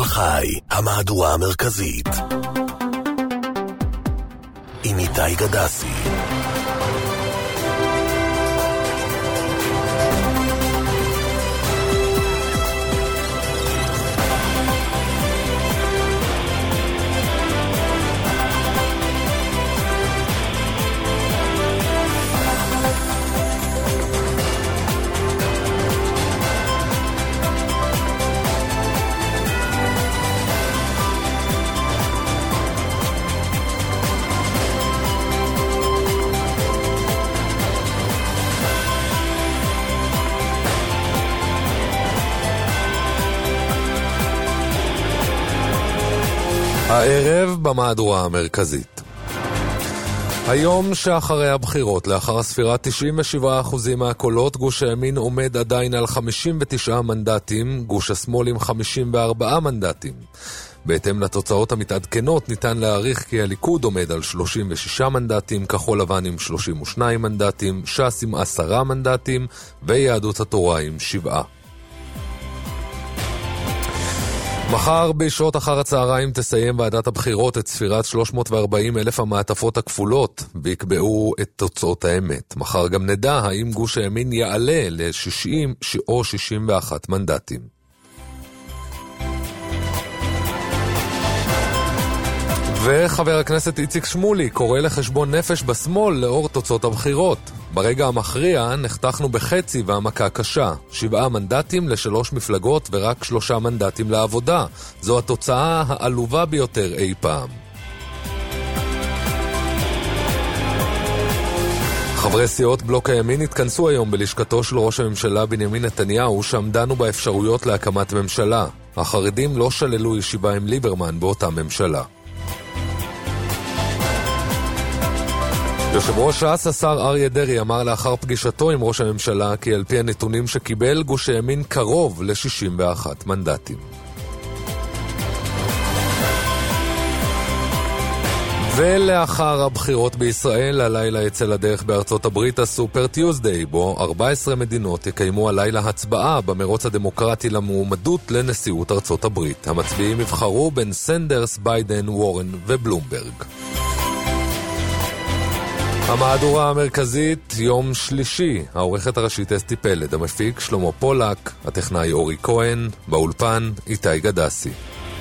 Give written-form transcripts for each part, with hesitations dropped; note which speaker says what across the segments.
Speaker 1: החי, המהדורה המרכזית. עם איתי גדסי. הערב במהדורה המרכזית. היום שאחרי הבחירות, לאחר ספירת 97% מהקולות, גוש הימין עומד עדיין על 59 מנדטים, גוש השמאל עם 54 מנדטים. בהתאם לתוצאות המתעדכנות ניתן להעריך כי הליכוד עומד על 36 מנדטים, כחול לבן עם 32 מנדטים, ש"ס עם 10 מנדטים ויהדות התורה עם 7. מחר בשעות אחר הצהריים תסיים ועדת הבחירות את ספירת 340,000 המעטפות הכפולות ויקבעו את תוצאות האמת. מחר גם נדע האם גוש הימין יעלה ל-60 או 61 מנדטים. וחבר הכנסת איציק שמולי קורא לחשבון נפש בשמאל לאור תוצאות הבחירות. ברגע המכריע נחתכנו בחצי והמכה קשה. 7 מנדטים ל3 מפלגות ורק 3 מנדטים לעבודה. זו התוצאה העלובה ביותר אי פעם. חברי סיעות בלוק הימין התכנסו היום בלשכתו של ראש הממשלה בנימין נתניהו, שם דנו באפשרויות להקמת ממשלה. החרדים לא שללו ישיבה עם ליברמן באותה ממשלה. יושב ראש ש"ס השר אריה דרעי אמר לאחר פגישתו עם ראש הממשלה כי על פי הנתונים שקיבל גוש הימין קרוב ל-61 מנדטים. ולאחר הבחירות בישראל, הלילה יצא לדרך בארצות הברית הסופר טיוזדיי, בו 14 מדינות יקיימו הלילה הצבעה במרוץ הדמוקרטי למועמדות לנשיאות ארצות הברית. המצביעים יבחרו בין סנדרס, ביידן, וורן ובלומברג. המהדורה המרכזית, יום שלישי, העורכת הראשית אסתי פלד, המפיק שלמה פולק, הטכנאי אורי כהן, באולפן איתי גדסי.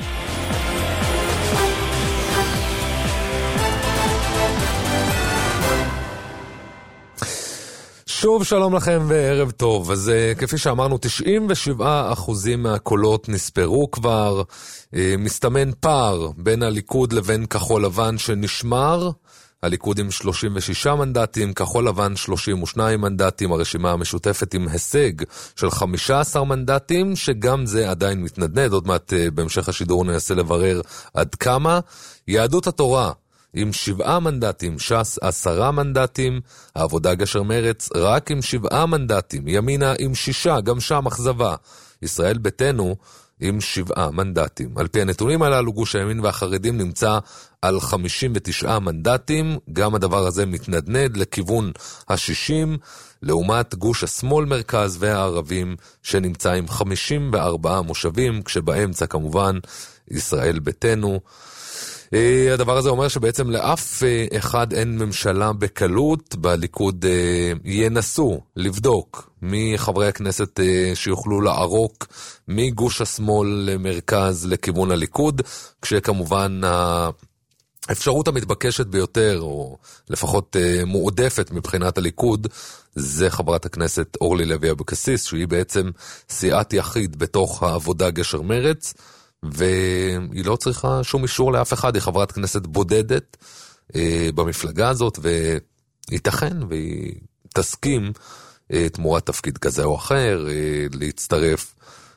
Speaker 1: שוב שלום לכם וערב טוב. אז כפי שאמרנו, 97% מהקולות נספרו כבר. מסתמן פער בין הליכוד לבין כחול לבן שנשמר. הליכוד עם 36 מנדטים, כחול לבן 32 מנדטים, הרשימה המשותפת עם הישג של 15 מנדטים, שגם זה עדיין מתנדנד, עוד מעט בהמשך השידור ננסה לברר עד כמה. יהדות התורה עם 7 מנדטים, ש"ס 10 מנדטים, העבודה גשר מרץ רק עם 7 מנדטים, ימינה עם 6, גם שם אכזבה, ישראל ביתנו עם 7 מנדטים. על פי הנתונים הללו, גוש הימין והחרדים נמצא על 59 מנדטים, גם הדבר הזה מתנדנד לכיוון ה-60, לעומת גוש השמאל מרכז והערבים שנמצא עם 54 מושבים, כשבאמצע כמובן ישראל ביתנו. הדבר הזה אומר שבעצם לאף אחד אין ממשלה בקלות. בליכוד ינסו לבדוק מי חברי הכנסת שיוכלו לערוק מגוש השמאל למרכז לכיוון הליכוד, כשכמובן האפשרות המתבקשת ביותר, או לפחות מועדפת מבחינת הליכוד, זה חברת הכנסת אורלי לוי אבקסיס, שהיא בעצם סיעת יחיד בתוך העבודה גשר מרץ, והיא לא צריכה שום אישור לאף אחד, היא חברת כנסת בודדת במפלגה הזאת, וייתכן והיא תסכים תמורת תפקיד כזה או אחר להצטרף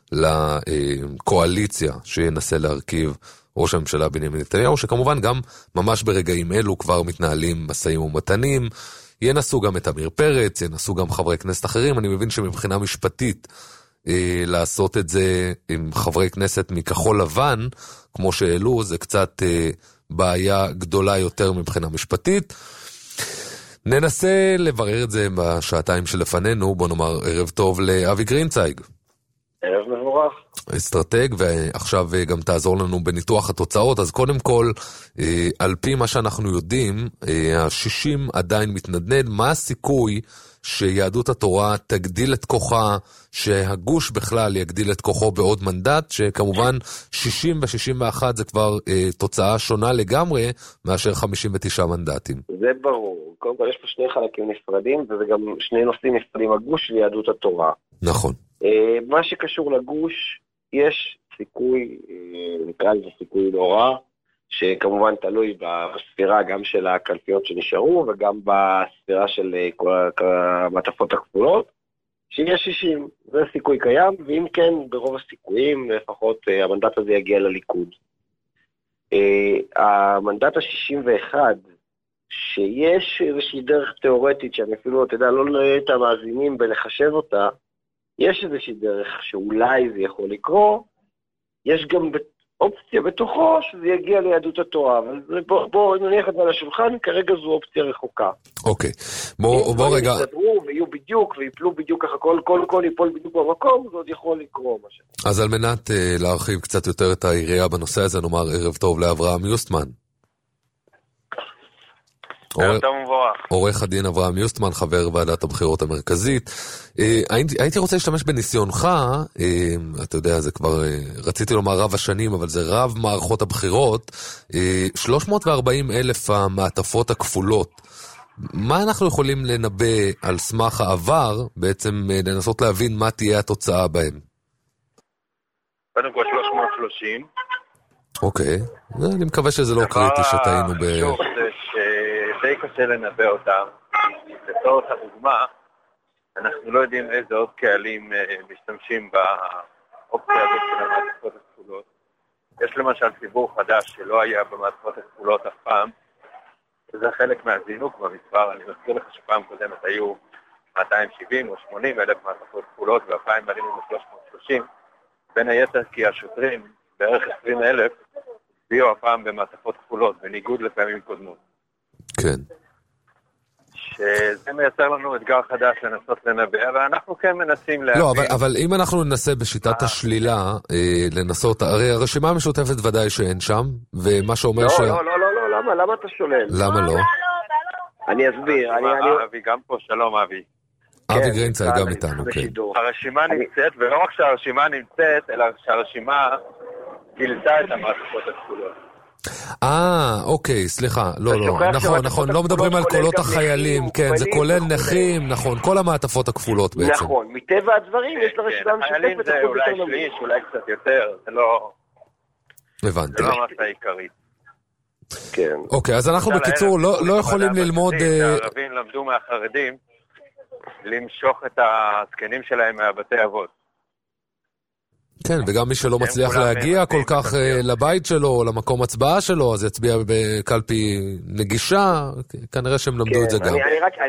Speaker 1: לקואליציה שינסה להרכיב ראש הממשלה בנימין נתניהו, שכמובן גם ממש ברגעים אלו כבר מתנהלים משאים ומתנים. ינסו גם את אמיר פרץ, ינסו גם חברי כנסת אחרים. אני מבין שמבחינה משפטית לעשות את זה עם חברי כנסת מכחול לבן, כמו שאלו, זה קצת בעיה גדולה יותר מבחינה משפטית. ננסה לברר את זה בשעתיים שלפנינו. בוא נאמר ערב טוב לאבי גרינצייג.
Speaker 2: ערב מבורך.
Speaker 1: אסטרטג, ועכשיו גם תעזור לנו בניתוח התוצאות. אז קודם כל, על פי מה שאנחנו יודעים, ה-60 עדיין מתנדנד. מה הסיכוי שיהדות התורה תגדיל את כוחה, שהגוש בכלל יגדיל את כוחו בעוד מנדט, שכמובן 60 ו-61 זה כבר תוצאה שונה לגמרי מאשר 59 מנדטים?
Speaker 2: זה ברור. קודם כל יש פה שני חלקים נפרדים, וזה גם שני נושאים נפרדים, הגוש ויהדות התורה.
Speaker 1: נכון.
Speaker 2: מה שקשור לגוש, יש סיכוי, נקרא לזה סיכוי נורא, שכמובן תלוי בספירה גם של הקלפיות שנשארו, וגם בספירה של המעטפות הכפולות, שיהיה 60. זה סיכוי קיים, ואם כן, ברוב הסיכויים, לפחות המנדט הזה יגיע לליכוד. המנדט ה-61, שיש איזושהי דרך תיאורטית, שאני אפילו, אתה יודע, לא נראה את המאזינים בלחשב אותה, יש איזושהי דרך שאולי זה יכול לקרות, יש גם אופציה בתוכו שזה יגיע ליהדות התורה, אבל בואו נניח את זה על השולחן, כרגע זו אופציה רחוקה.
Speaker 1: אוקיי, בוא רגע.
Speaker 2: אם יסתדרו ויהיו בדיוק, ויפלו בדיוק ככה, כל ייפול בדיוק במקום, זה עוד יכול לקרות משהו.
Speaker 1: אז על מנת להרחיב קצת יותר את היריעה בנושא הזה, נאמר ערב טוב לאברהם יוסטמן. עורך הדין אברהם יוסטמן, חבר ועדת הבחירות המרכזית. הייתי רוצה להשתמש בניסיונך, אתה יודע, זה כבר, רציתי לומר רב השנים, אבל זה רב מערכות הבחירות, 340,000 המעטפות הכפולות. מה אנחנו יכולים לנבא על סמך העבר, בעצם לנסות להבין מה תהיה התוצאה בהם?
Speaker 3: קודם כל 330.
Speaker 1: אוקיי, אני מקווה שזה לא קריטי שטעינו ב...
Speaker 3: די קשה לנבא אותם. לצורך הדוגמה, אנחנו לא יודעים איזה עוד קהלים משתמשים באופציה הזאת של המעטפות הכפולות. יש למשל ציבור חדש שלא היה במעטפות הכפולות אף פעם, וזה חלק מהזינוק במספר. אני מזכיר לך שפעם קודמת היו 270 או 80 אלף מעטפות כפולות, והפעם עלינו ב-330, בין היתר כי השוטרים, בערך 20,000, הצביעו הפעם במעטפות כפולות, בניגוד לפעמים קודמות.
Speaker 1: כן.
Speaker 3: שזה מייצר לנו אתגר חדש לנסות לנבא, ואנחנו כן מנסים להבין.
Speaker 1: לא, אבל אם אנחנו ננסה בשיטת השלילה, לנסות, הרי הרשימה המשותפת ודאי שאין שם, ומה שאומר
Speaker 2: לא, למה אתה שולל?
Speaker 1: למה לא?
Speaker 2: אני אסביר.
Speaker 3: אבי גם פה, שלום אבי.
Speaker 1: אבי גרינצייג גם איתנו, כן.
Speaker 3: הרשימה נמצאת, ולא רק שהרשימה נמצאת, אלא שהרשימה גילתה את המעטפות הכפולות.
Speaker 1: אוקיי, סליחה, לא, נכון, לא מדברים על קולות החיילים, כן, זה כולל נכים, נכון, כל המעטפות הכפולות בעצם.
Speaker 2: נכון, מטבע הדברים יש לרשימה משותפת.
Speaker 3: החיילים זה אולי שליש, אולי קצת יותר, זה לא...
Speaker 1: הבנתי.
Speaker 3: זה לא מסה עיקרית.
Speaker 2: כן.
Speaker 1: אוקיי, אז אנחנו בקיצור לא יכולים ללמוד...
Speaker 3: הערבים למדו מהחרדים למשוך את הזקנים שלהם מהבתי אבות.
Speaker 1: כן, וגם מי שלא מצליח להגיע כל כך לבית שלו, או למקום הצבעה שלו, אז יצביע בקלפי נגישה, כנראה שהם למדו את זה גם.
Speaker 2: אני רק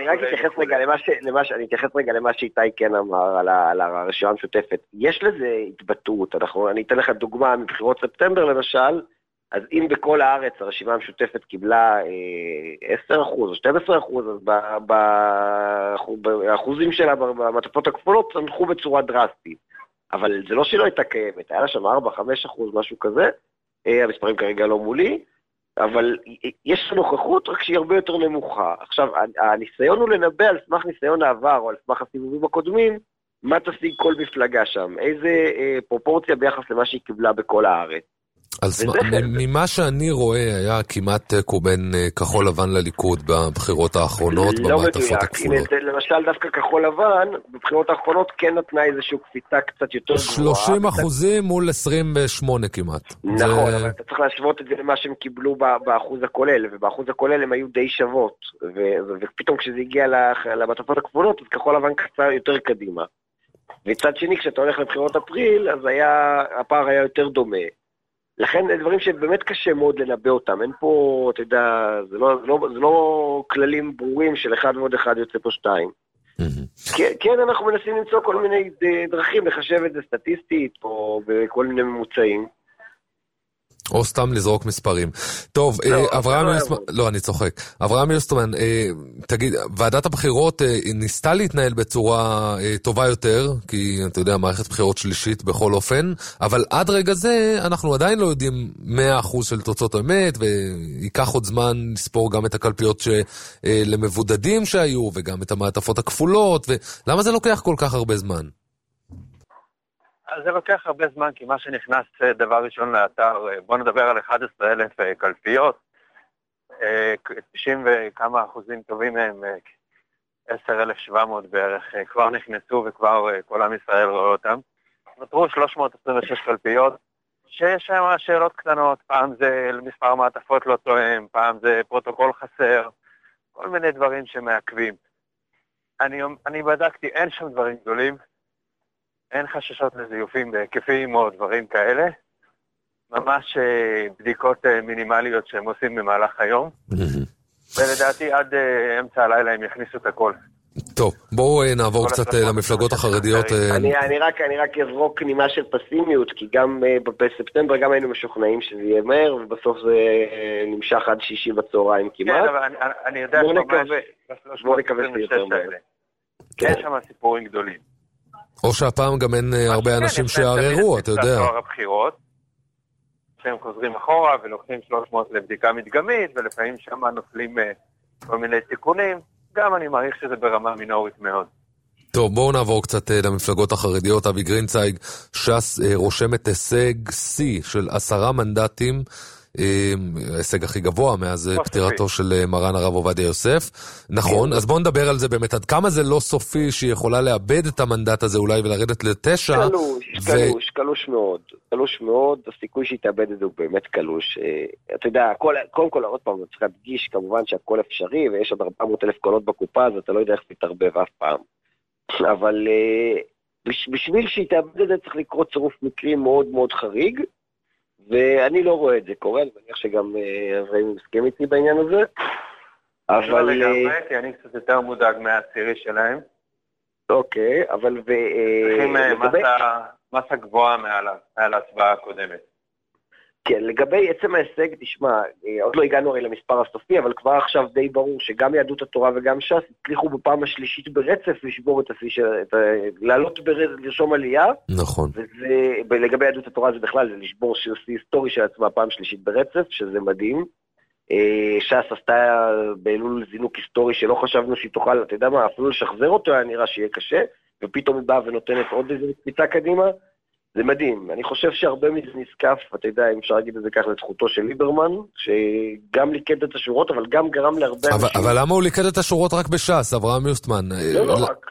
Speaker 2: אתייחס רגע למה שאיתי כן אמר על הרשימה המשותפת. יש לזה התבטאות, אני אתן לך דוגמה מבחירות ספטמבר למשל, אז אם בכל הארץ הרשימה המשותפת קיבלה 10% או 12%, אז באחוזים שלה במעטפות הכפולות צנחו בצורה דרסטית. אבל זה לא שלא הייתה קיימת, היה לה שם 4-5%, משהו כזה, המספרים כרגע לא מולי, אבל יש נוכחות רק שהיא הרבה יותר נמוכה. עכשיו, הניסיון הוא לנבא על סמך ניסיון העבר, או על סמך הסיבובים הקודמים, מה תשיג כל מפלגה שם, איזה פרופורציה ביחס למה שהיא קיבלה בכל הארץ.
Speaker 1: אז ממה שאני רואה היה כמעט תיקו בין כחול לבן לליכוד בבחירות האחרונות במעטפות הכפולות.
Speaker 2: למשל דווקא כחול לבן בבחירות האחרונות כן נתנה איזושהי קפיצה קצת יותר גבוהה.
Speaker 1: 30% מול 28 כמעט.
Speaker 2: נכון, אבל אתה צריך להשוות את זה למה שהם קיבלו באחוז הכולל, ובאחוז הכולל הם היו די שוות, ופתאום כשזה הגיע למעטפות הכפולות אז כחול לבן קצת יותר קדימה. וצד שני כשאתה הולך לבחירות אפריל אז הפער היה יותר דומה. לכן דברים שבאמת קשה מאוד לנבא אותם, אין פה, אתה יודע, זה לא כללים ברורים של 1 ועוד 1 יוצא פה 2. כן, אנחנו מנסים למצוא כל מיני דרכים לחשב את זה סטטיסטית, או בכל מיני ממוצעים.
Speaker 1: או סתם לזרוק מספרים. טוב, אברהם יוסטמן, לא, אני צוחק. אברהם יוסטמן, תגיד, ועדת הבחירות ניסתה להתנהל בצורה טובה יותר, כי אתה יודע, מערכת בחירות שלישית בכל אופן, אבל עד רגע זה אנחנו עדיין לא יודעים 100% של תוצאות האמת, ויקח עוד זמן לספור גם את הקלפיות למבודדים שהיו, וגם את המעטפות הכפולות, ולמה זה לוקח כל כך הרבה זמן?
Speaker 3: אז זה לוקח הרבה זמן, כי מה שנכנס דבר ראשון לאתר, בוא נדבר על 11,000 קלפיות, 90 וכמה אחוזים טובים מהם, 10,700 בערך, כבר נכנסו וכבר כל עם ישראל רואה אותם. נותרו 326 קלפיות, שיש שם שאלות קטנות, פעם זה מספר מעטפות לא תואם, פעם זה פרוטוקול חסר, כל מיני דברים שמעכבים. אני בדקתי, אין שם דברים גדולים, אין חששות לזיופים בהיקפים או דברים כאלה, ממש בדיקות מינימליות שהם עושים במהלך היום, ולדעתי עד אמצע הלילה הם יכניסו את הכל.
Speaker 1: טוב, בואו נעבור קצת למפלגות החרדיות.
Speaker 2: אני רק אזרוק נימה של פסימיות, כי גם בספטמבר גם היינו משוכנעים שזה יהיה מהר, ובסוף זה נמשך עד 6 בצהריים כמעט.
Speaker 3: כן, אבל אני יודע
Speaker 2: בואו נקווה שזה יותר מהר.
Speaker 3: כן, שם סיפורים גדולים.
Speaker 1: או שהפעם גם אין הרבה אנשים שערערו, אתה יודע.
Speaker 3: הבחירות, שהם חוזרים אחורה ולוקחים 300 לבדיקה מדגמית, ולפעמים שם נופלים כל מיני תיקונים, גם אני מעריך שזה ברמה מינורית מאוד.
Speaker 1: טוב, בואו נעבור קצת למפלגות החרדיות. אבי גרינצייג, ש"ס רושמת הישג C של 10 מנדטים, ההישג הכי גבוה מאז פטירתו של מרן הרב עובדיה יוסף. נכון, אז בואו נדבר על זה באמת, עד כמה זה לא סופי שהיא יכולה לאבד את המנדט הזה אולי ולרדת ל9.
Speaker 2: קלוש מאוד, קלוש מאוד, הסיכוי שהיא תאבד את זה הוא באמת קלוש. אתה יודע, קודם כל עוד פעם, צריך להדגיש כמובן שהכל אפשרי, ויש עוד 400,000 קולות בקופה, אז אתה לא יודע איך זה תתערבב אף פעם. אבל בשביל שהיא תאבד את זה צריך לקרות צירוף מקרים מאוד מאוד חריג, ואני לא רואה את זה קורה, אני מניח שגם רעים מסכים איתי בעניין הזה.
Speaker 3: אבל אני קצת יותר מודאג מהצירי שלהם.
Speaker 2: אוקיי, אבל
Speaker 3: צריכים מסה גבוהה מעל ההצבעה הקודמת.
Speaker 2: כן, לגבי עצם ההישג, תשמע, עוד לא הגענו הרי למספר הסופי, אבל כבר עכשיו די ברור שגם יהדות התורה וגם ש"ס הצליחו בפעם השלישית ברצף לשבור את השיא, לעלות לרשום עלייה.
Speaker 1: נכון.
Speaker 2: ולגבי יהדות התורה זה בכלל, זה לשבור שיא היסטורי של עצמה פעם שלישית ברצף, שזה מדהים. ש"ס עשתה באלול זינוק היסטורי שלא חשבנו שהיא תוכל, אתה יודע מה, אפילו לשחזר אותו היה נראה שיהיה קשה, ופתאום היא באה ונותנת עוד איזה קפיצה קדימה. זה מדהים, אני חושב שהרבה מזה נזקף, אתה יודע, אם אפשר להגיד את זה כך לזכותו של ליברמן, שגם ליקד את השורות, אבל גם גרם להרבה אנשים.
Speaker 1: אבל למה הוא ליקד את השורות רק בש"ס, אברהם יוסטמן?
Speaker 2: לא רק.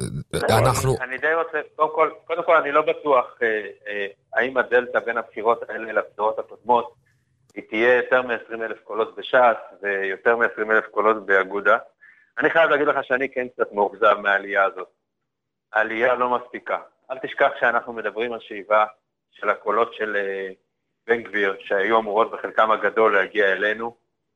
Speaker 3: אני די רוצה, קודם כל אני לא בטוח האם הדלטה בין הבחירות האלה לבחירות הקודמות, היא תהיה יותר מ-20,000 קולות בש"ס, ויותר מ-20,000 קולות באגודה. אני חייב להגיד לך שאני כן קצת מאוכזב מהעלייה הזאת. העלייה לא מספיקה. אל תשכח שאנחנו מדברים על שאיבה של הקולות של בן גביר, שהיו אמורות בחלקם הגדול להגיע אלינו,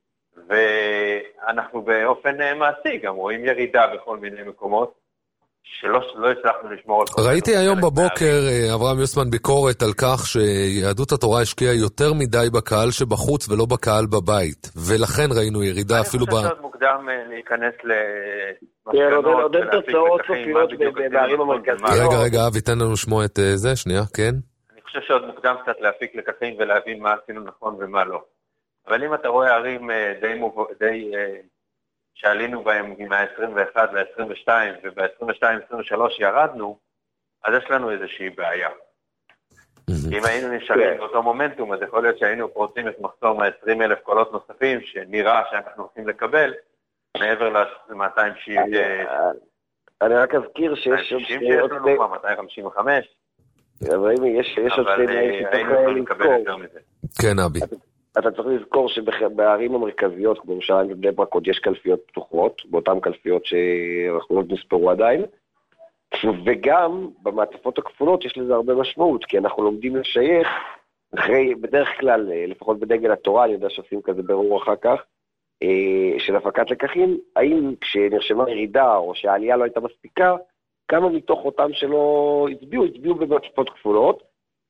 Speaker 3: ואנחנו באופן מעשי גם רואים ירידה בכל מיני מקומות, שלא הצלחנו לשמור על כל...
Speaker 1: ראיתי היום בבוקר, אברהם יוסטמן, ביקורת על כך שיהדות התורה השקיעה יותר מדי בקהל שבחוץ ולא בקהל בבית, ולכן ראינו ירידה אפילו
Speaker 3: אני חושב שעוד מוקדם להיכנס
Speaker 2: עוד אין תוצאות סופיות בערים המרכזיות.
Speaker 1: רגע, אבי, תן לנו לשמוע את זה, שנייה, כן?
Speaker 3: אני חושב שעוד מוקדם קצת להפיק לקחים ולהבין מה עשינו נכון ומה לא. אבל אם אתה רואה ערים די שעלינו בהם מה-21 ל-22 וב-22-23 ירדנו, אז יש לנו איזושהי בעיה. אם היינו נשארים באותו מומנטום, אז יכול להיות שהיינו פורצים את מחסור מה-20,000 קולות נוספים, שנראה שאנחנו רוצים לקבל, מעבר ל-200
Speaker 2: אני רק אזכיר שיש עוד
Speaker 3: שתי... 255.
Speaker 2: אבל יש עוד שתי...
Speaker 3: היינו לקבל יותר מזה.
Speaker 1: כן, אבי.
Speaker 2: אתה צריך לזכור שבערים המרכזיות, כמו ירושלים ובני ברק, עוד יש קלפיות פתוחות, באותן קלפיות שאנחנו לא נספרו עדיין, וגם במעטפות הכפולות יש לזה הרבה משמעות, כי אנחנו לומדים לשייך, בדרך כלל, לפחות בדגל התורה, אני יודע שעושים כזה ברור אחר כך, של הפקת לקחים, האם כשנרשמה ירידה או שהעלייה לא הייתה מספיקה, כמה מתוך אותם שלא הצביעו במעטפות כפולות,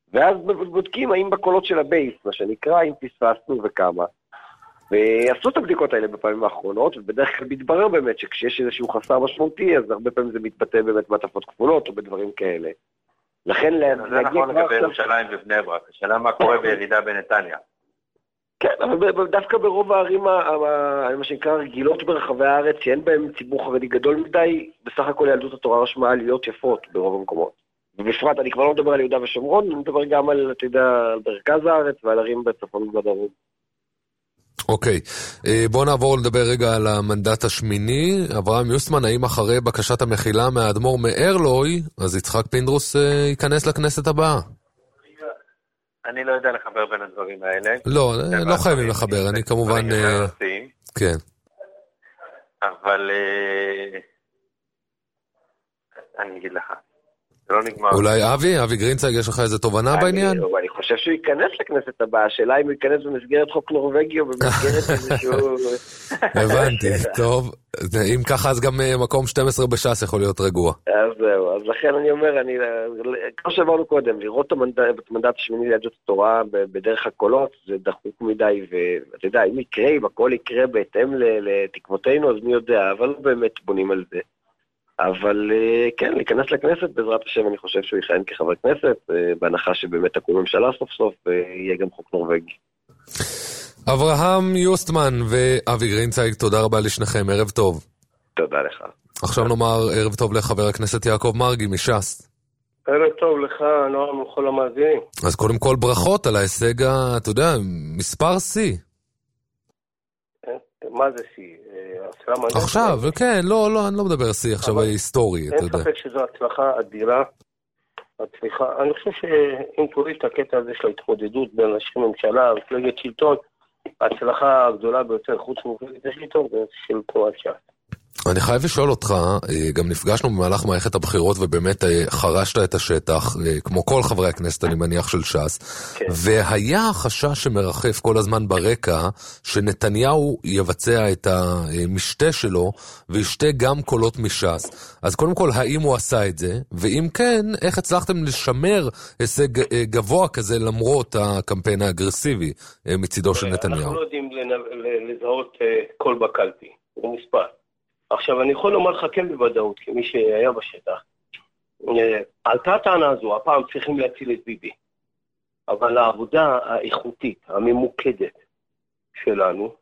Speaker 2: ואז בודקים האם בקולות של הבייס, מה שנקרא, אם פספסנו וכמה. ועשו את הבדיקות האלה בפעמים האחרונות, ובדרך כלל מתברר באמת שכשיש איזשהו חסר משמעותי, אז הרבה פעמים זה מתבטא באמת מעטפות כפולות או בדברים כאלה. לכן
Speaker 3: זה נכון לגבי ירושלים ובני ברק, השאלה מה קורה בירידה בנתניה.
Speaker 2: כן, אבל דווקא ברוב הערים, מה שנקרא, רגילות ברחבי הארץ, שאין בהם ציבור חרדי גדול מדי, בסך הכל ילדות התורה רשמה עליות יפות ברוב המקומות. ובפרט, אני כבר לא מדבר על יהודה ושומרון, אני מדבר גם על, אתה יודע, על מרכז הארץ ועל ערים בצפון ובדרום.
Speaker 1: אוקיי, בואו נעבור לדבר רגע על המנדט השמיני. אברהם יוסטמן, האם אחרי בקשת המחילה מהאדמו"ר מארלוי, אז יצחק פינדרוס ייכנס לכנסת הבאה?
Speaker 3: אני לא יודע לחבר בין הדברים האלה.
Speaker 1: לא חייבים לחבר, אני כמובן... כן.
Speaker 3: אבל... אני אגיד לך. זה לא נגמר.
Speaker 1: אולי אבי גרינצייג, יש לך איזה תובנה בעניין?
Speaker 2: אני חושב שהוא ייכנס לכנסת הבאה, השאלה אם הוא ייכנס במסגרת חוק נורווגי או במסגרת איזשהו...
Speaker 1: הבנתי, טוב. אם ככה אז גם מקום 12 בש"ס יכול להיות רגוע.
Speaker 2: אז זהו, אז לכן אני אומר, כמו שעברנו קודם, לראות את המנדט השמיני ליהדות התורה בדרך הקולות, זה דחוק מדי, ואתה יודע, אם יקרה, אם הכל יקרה בהתאם לתקוותינו, אז מי יודע, אבל לא באמת בונים על זה. אבל כן, להיכנס לכנסת, בעזרת השם אני חושב שהוא יכהן כחבר כנסת, בהנחה שבאמת תקום ממשלה סוף סוף, ויהיה גם חוק נורווגי.
Speaker 1: אברהם יוסטמן ואבי גרינצייג, תודה רבה לשניכם, ערב טוב.
Speaker 2: תודה לך.
Speaker 1: עכשיו נאמר ערב טוב לחבר הכנסת יעקב מרגי מש"ס.
Speaker 4: ערב טוב לך, נועם וכל המאזינים.
Speaker 1: אז קודם כל ברכות על ההישג, אתה יודע, מספר C.
Speaker 4: מה זה C?
Speaker 1: עכשיו, כן, לא, אני לא מדבר C עכשיו היסטורי, אתה יודע.
Speaker 4: אין ספק שזו הצלחה אדירה. אני חושב שאם תוריד את הקטע הזה של ההתמודדות בין ראשי ממשלה ומפלגת שלטון, ההצלחה הגדולה ביותר חוץ ממפלגת השלטון זה של תנועת ש"ס.
Speaker 1: אני חייב לשאול אותך, גם נפגשנו במהלך מערכת הבחירות ובאמת חרשת את השטח, כמו כל חברי הכנסת אני מניח של ש"ס, כן. והיה חשש שמרחף כל הזמן ברקע, שנתניהו יבצע את המשתה שלו, וישתה גם קולות מש"ס. אז קודם כל, האם הוא עשה את זה? ואם כן, איך הצלחתם לשמר הישג גבוה כזה למרות הקמפיין האגרסיבי מצידו של נתניהו?
Speaker 4: אנחנו לא יודעים לזהות קול בקלפי, הוא מספר. עכשיו, אני יכול לומר לך כן בוודאות, כמי שהיה בשטח, עלתה הטענה הזו, הפעם צריכים להציל את ביבי. אבל העבודה האיכותית, הממוקדת שלנו,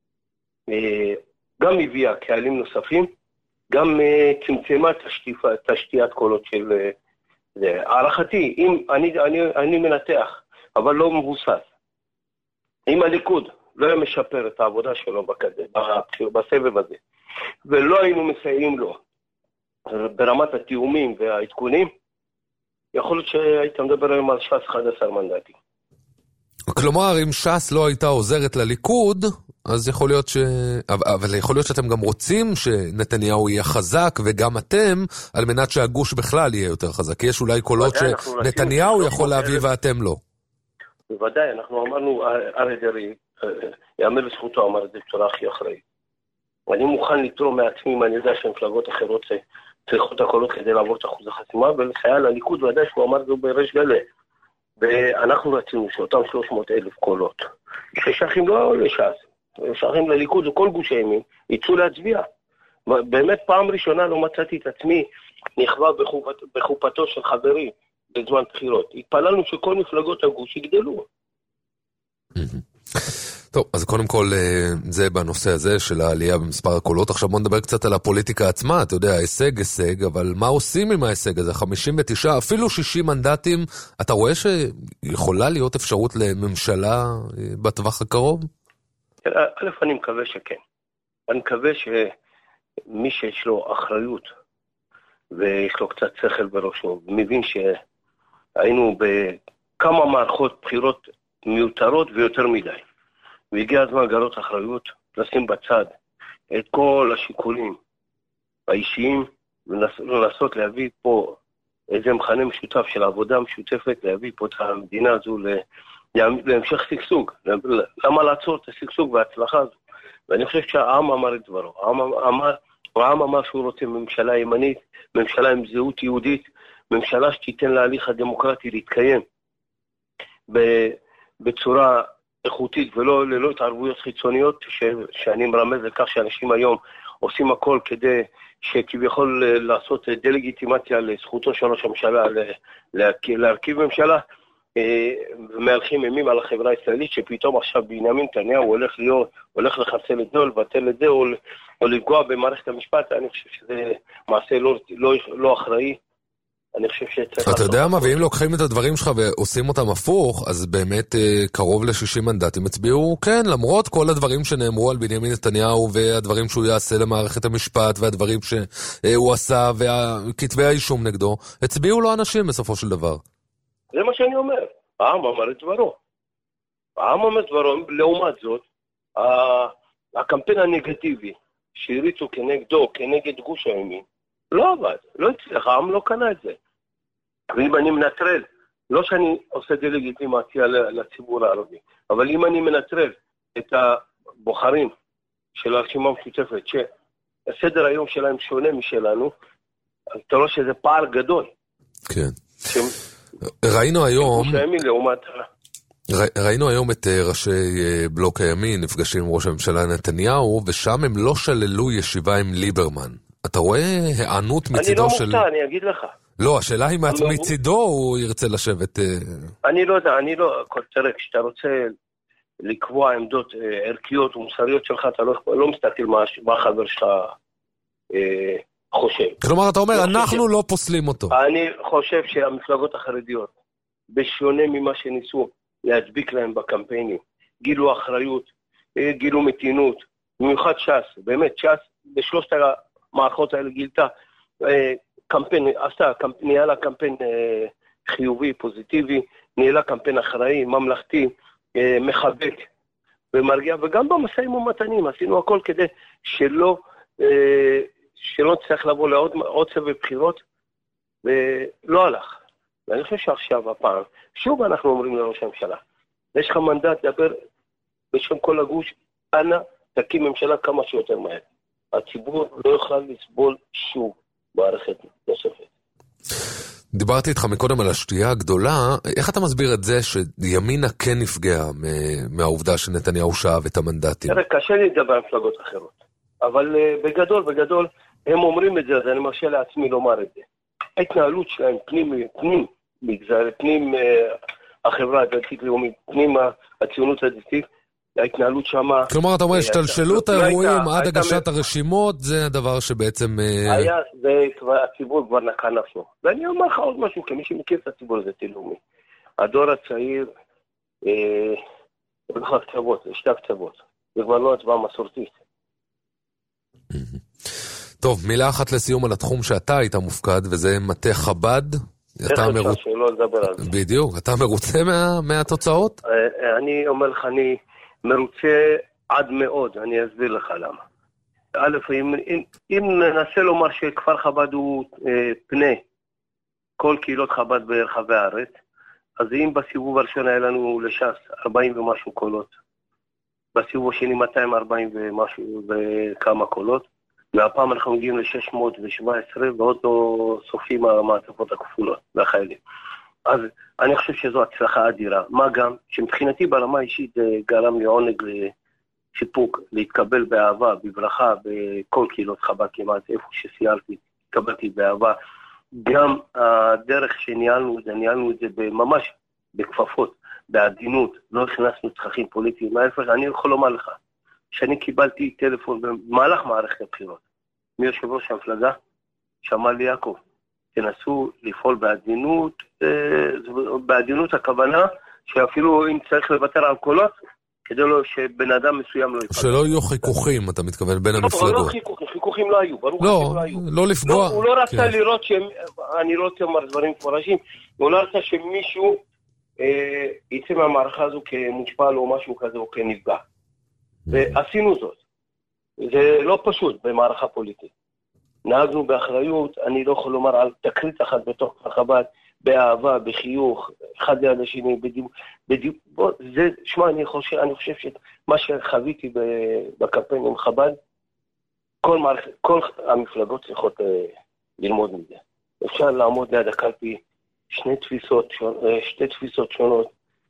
Speaker 4: גם הביאה קהלים נוספים, גם צמצמה תשתיית קולות של... הערכתי, אם אני מנתח, אבל לא מבוסס. אם הליכוד לא היה משפר את העבודה שלו בסבב הזה, ולא היינו מסייעים לו ברמת התיאומים והעדכונים, יכול להיות שהיית מדבר היום על ש"ס 11 מנדטים.
Speaker 1: כלומר, אם ש"ס לא הייתה עוזרת לליכוד, אז יכול להיות אבל יכול להיות שאתם גם רוצים שנתניהו יהיה חזק, וגם אתם, על מנת שהגוש בכלל יהיה יותר חזק. יש אולי קולות שנתניהו יכול להביא ואתם לא.
Speaker 4: בוודאי, אנחנו אמרנו, אריה דרעי, יאמר לזכותו, אמר את זה בצורה הכי אחראית. אני מוכן לתרום מעצמי, אם אני יודע שמפלגות אחרות צריכות הקולות כדי לעבור את אחוז החסימה, ולחייל הליכוד ודאי שהוא אמר זו בריש גלי. ואנחנו רצינו שאותם 300,000 קולות, ששייכים לא לש"ס, שייכים לליכוד וכל גוש הימין, יצאו להצביע. באמת פעם ראשונה לא מצאתי את עצמי נכווה בחופתו של חברי בזמן בחירות. התפללנו שכל מפלגות הגוש יגדלו.
Speaker 1: טוב, אז קודם כל זה בנושא הזה של העלייה במספר הקולות. עכשיו בוא נדבר קצת על הפוליטיקה עצמה. אתה יודע, הישג, אבל מה עושים עם ההישג הזה? 59, אפילו 60 מנדטים. אתה רואה שיכולה להיות אפשרות לממשלה בטווח הקרוב?
Speaker 4: א', אני מקווה שכן. אני מקווה שמי שיש לו אחריות ויש לו קצת שכל בראשו, מבין שהיינו בכמה מערכות בחירות מיותרות ויותר מדי. והגיע הזמן לגלות אחריות, לשים בצד את כל השיקולים האישיים, ולנסות להביא פה איזה מכנה משותף של עבודה משותפת, להביא פה את המדינה הזו להמשך סגסוג. למה לעצור את הסגסוג וההצלחה הזו? ואני חושב שהעם אמר את דברו. העם אמר שהוא רוצה ממשלה ימנית, ממשלה עם זהות יהודית, ממשלה שתיתן להליך הדמוקרטי להתקיים. בצורה איכותית ולא ללא התערבויות חיצוניות, שאני מרמז לכך שאנשים היום עושים הכל כדי שכביכול לעשות דלגיטימציה לזכותו של ראש הממשלה להרכיב ממשלה, ומהלכים אימים על החברה הישראלית, שפתאום עכשיו בנימין נתניהו הולך לחסל את זה, או לבטל את זה, או לפגוע במערכת המשפט. אני חושב שזה מעשה לא אחראי. אני חושב שצריך...
Speaker 1: אתה יודע מה, ואם לוקחים את הדברים שלך ועושים אותם הפוך, אז באמת קרוב ל-60 מנדטים הצביעו, כן, למרות כל הדברים שנאמרו על בנימין נתניהו, והדברים שהוא יעשה למערכת המשפט, והדברים שהוא עשה, וכתבי האישום נגדו, הצביעו לו אנשים בסופו של דבר.
Speaker 4: זה מה שאני אומר. העם אמר את דברו. העם אמר את דברו. לעומת זאת, הקמפיין הנגטיבי שהריצו כנגדו, כנגד גוש הימין, לא עבד, לא הצליח, העם לא קנה את זה. ואם אני מנטרל, לא שאני עושה דלגיטימציה לציבור הערבי, אבל אם אני מנטרל את הבוחרים של הרשימה המשותפת, שהסדר היום שלהם שונה משלנו, אז אתה רואה שזה פער גדול.
Speaker 1: כן. ראינו היום...
Speaker 4: לעומת...
Speaker 1: ראינו היום את ראשי בלוק הימין נפגשים עם ראש הממשלה נתניהו, ושם הם לא שללו ישיבה עם ליברמן. אתה רואה הענות מצידו של...
Speaker 4: אני לא מופתע, אני אגיד לך.
Speaker 1: לא, השאלה היא מצידו הוא ירצה לשבת...
Speaker 4: אני לא יודע, תראה, כשאתה רוצה לקבוע עמדות ערכיות ומוסריות שלך, אתה לא מסתכל מה החבר שלך חושב.
Speaker 1: כלומר, אתה אומר, אנחנו לא פוסלים אותו.
Speaker 4: אני חושב שהמפלגות החרדיות, בשונה ממה שניסו להדביק להם בקמפיינים, גילו אחריות, גילו מתינות, במיוחד ש"ס, באמת ש"ס בשלושת המערכות האלה גילתה קמפיין, ניהלה קמפיין חיובי, פוזיטיבי, ניהלה קמפיין אחראי, ממלכתי, מחבק ומרגיע, וגם במשאים ומתנים עשינו הכל כדי שלא צריך לבוא לעוד סבב בחירות, ולא הלך. ואני חושב שעכשיו הפעם, שוב אנחנו אומרים לראש הממשלה, יש לך מנדט לדבר בשם כל הגוש, אנא תקים ממשלה כמה שיותר מהר. הציבור לא יוכל לסבול שוב מערכת נוספת.
Speaker 1: דיברתי איתך מקודם על השתייה הגדולה, איך אתה מסביר את זה שימינה כן נפגע מהעובדה שנתניהו שאב את המנדטים?
Speaker 4: תראה, קשה לי לדבר על מפלגות אחרות, אבל בגדול הם אומרים את זה, אז אני מרשה לעצמי לומר את זה. ההתנהלות שלהם פנים מגזר, פנים החברה הדתית לאומית, פנים הציונות הדתית, ההתנהלות שמה...
Speaker 1: כלומר, אתה אומר, השתלשלות האירועים עד הגשת הרשימות, זה הדבר שבעצם...
Speaker 4: היה, הציבור כבר נקע נפשו. ואני אומר לך עוד משהו, כמי שמכיר את הציבור הדתי לאומי. הדור הצעיר, יש קצוות, יש שתי קצוות. זה כבר לא הצבעה מסורתית.
Speaker 1: טוב, מילה אחת לסיום על התחום שאתה היית מופקד, וזה מטה חב"ד. בדיוק, אתה מרוצה מהתוצאות?
Speaker 4: אני אומר לך, אני מרוצה עד מאוד, אני אסביר לך למה. א', אם ננסה לומר שכפר חב"ד הוא פני כל קהילות חב"ד ברחבי הארץ, אז אם בסיבוב הראשון היה לנו לש"ס 40 ומשהו קולות, בסיבוב השני 240 ומשהו וכמה קולות, והפעם אנחנו מגיעים ל-617 ועוד לא סופים המעטפות הכפולות והחיילים. אז אני חושב שזו הצלחה אדירה. מה גם שמבחינתי ברמה אישית גרם לי עונג לסיפוק, להתקבל באהבה, בברכה, בכל קהילות חב"ד כמעט, איפה שסיירתי, התקבלתי באהבה. גם הדרך שניהלנו את זה ממש בכפפות, בעדינות, לא הכנסנו צרכים פוליטיים. מההפך, אני יכול לומר לך, שאני קיבלתי טלפון במהלך מערכת הבחירות, מיושב ראש המפלגה, שאמר לי יעקב, תנסו לפעול בעדינות, בעדינות הכוונה, שאפילו אם צריך לוותר על קולות, כדי לא שבן אדם מסוים לא יפעל.
Speaker 1: שלא יהיו חיכוכים, אתה מתכוון, בין המפלגות.
Speaker 4: לא חיכוכים לא היו, ברור
Speaker 1: לא, לא לפגוע.
Speaker 4: הוא לא רצה לראות, אני לא רוצה לומר דברים מפורשים, הוא לא רצה שמישהו יצא מהמערכה הזו כמושפע או משהו כזה או כנפגע. ועשינו זאת. זה לא פשוט במערכה פוליטית. נהגנו באחריות, אני לא יכול לומר על תקרית אחת בתוך חב"ד, באהבה, בחיוך, אחד ליד השני, בדיוק, זה, שמע, אני חושב שמה שחוויתי בקמפיין עם חב"ד, כל המפלגות צריכות ללמוד מזה. אפשר לעמוד ליד הקלפי שתי תפיסות שונות,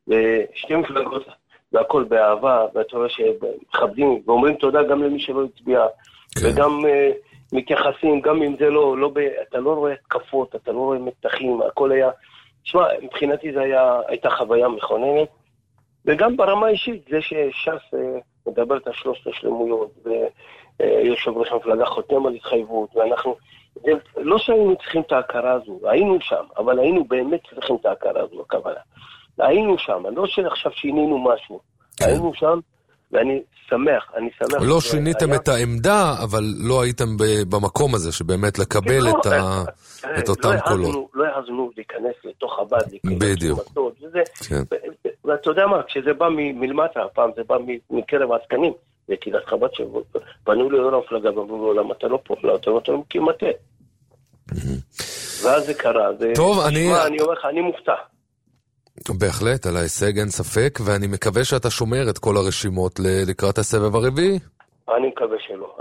Speaker 4: ושתי מפלגות, והכל באהבה, ואתה רואה שמכבדים, ואומרים תודה גם למי שלא הצביע, וגם מתייחסים, גם אם זה לא, אתה לא רואה התקפות, אתה לא רואה מתחים, הכל היה, תשמע, מבחינתי זה הייתה חוויה מכוננת, וגם ברמה אישית, זה שש"ס מדברת על 3 השלמויות, ויושב ראש המפלגה חותם על התחייבות, ואנחנו, לא שהיינו צריכים את ההכרה הזו, היינו שם, אבל היינו באמת צריכים את ההכרה הזו, הכוונה. היינו שם, לא שעכשיו שינינו משהו, היינו שם, ואני שמח,
Speaker 1: לא שיניתם את העמדה, אבל לא הייתם במקום הזה, שבאמת לקבל את אותם קולות.
Speaker 4: לא יעזנו להיכנס לתוך הבד,
Speaker 1: בדיוק.
Speaker 4: ואתה יודע מה, כשזה בא מלמטה, הפעם זה בא מקרב העסקנים, ותילת חב"ד שבנו ליו"ר המפלגה, ואמרו לו, למה אתה לא פה, אתה לא מקים מטה. ואז זה קרה.
Speaker 1: טוב,
Speaker 4: אני אומר לך, אני מופתע.
Speaker 1: בהחלט, על ההישג אין ספק, ואני מקווה שאתה שומר את כל הרשימות לקראת הסבב הרביעי.
Speaker 4: אני מקווה שלא,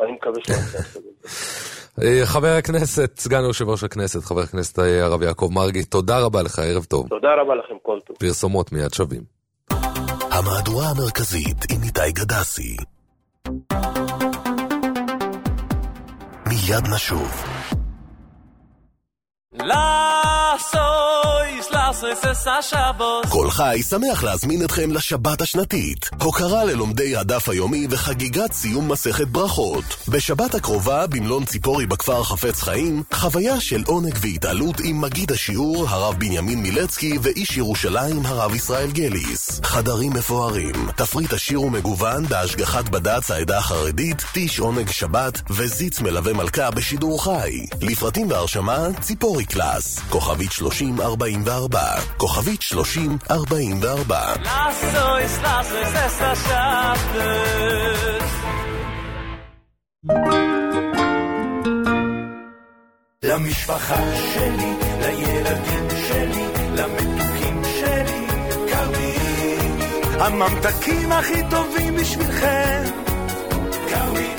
Speaker 1: חבר הכנסת, סגן יושב ראש הכנסת, חבר הכנסת הרב יעקב מרגי, תודה רבה לך, ערב טוב.
Speaker 4: תודה רבה לכם, כל טוב.
Speaker 1: פרסומות מיד שווים.
Speaker 5: המהדורה המרכזית עם איתי גדסי. מיד נשוב. כל חי שמח להזמין אתכם לשבת השנתית, הוקרה ללומדי הדף היומי וחגיגת סיום מסכת ברכות. בשבת הקרובה במלון ציפורי בכפר חפץ חיים, חוויה של עונג והתעלות עם מגיד השיעור הרב בנימין מילצקי ואיש ירושלים הרב ישראל גליס. חדרים מפוארים, תפריט עשיר ומגוון בהשגחת בד"ץ העדה החרדית, טיש עונג שבת וזיץ מלווה מלכה בשידור חי. לפרטים והרשמה ציפורי קלאס, כוכבית 3044, כוכבית 3044.
Speaker 6: למשפחה שלי, לילדים שלי, למתוקים שלי, קרמית, הממתקים הכי טובים בשבילכם. קרמית,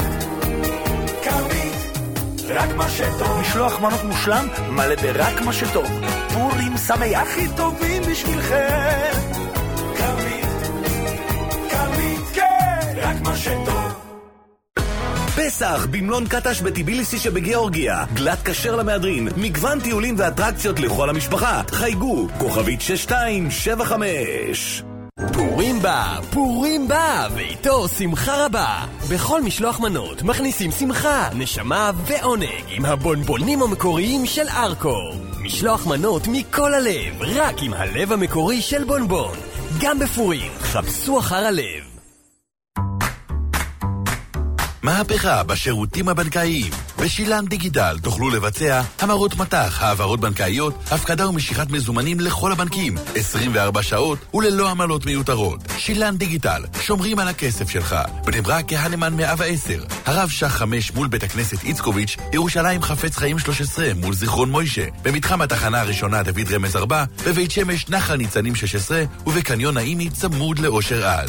Speaker 6: רק מה שטוב. משלוח מנות מושלם, מלא ברק מה שטוב. פורים שמח הכי טובים בשבילכם. קרמית, כן, רק מה שטוב. פסח במלון קטש בטיביליסי שבגיאורגיה, גלת כשר למהדרין, מגוון טיולים ואטרקציות לכל המשפחה. חייגו, כוכבית 6275.
Speaker 7: פורים בא, ואיתו שמחה רבה. בכל משלוח מנות מכניסים שמחה, נשמה ועונג עם הבונבונים המקוריים של ארקו. משלוח מנות מכל הלב, רק עם הלב המקורי של בונבון. גם בפורים, חפשו אחר הלב.
Speaker 5: מהפכה בשירותים הבנקאיים. בשילן דיגיטל תוכלו לבצע המרות מטח, העברות בנקאיות, הפקדה ומשיכת מזומנים לכל הבנקים, 24 שעות וללא עמלות מיותרות. שילן דיגיטל, שומרים על הכסף שלך. בני ברק כהנמן 110, הרב שח 5 מול בית הכנסת איצקוביץ', ירושלים חפץ חיים 13 מול זיכרון מוישה, במתחם התחנה הראשונה דוד רמז 4, בבית שמש נחל ניצנים 16 ובקניון נעימי צמוד לאושר עד.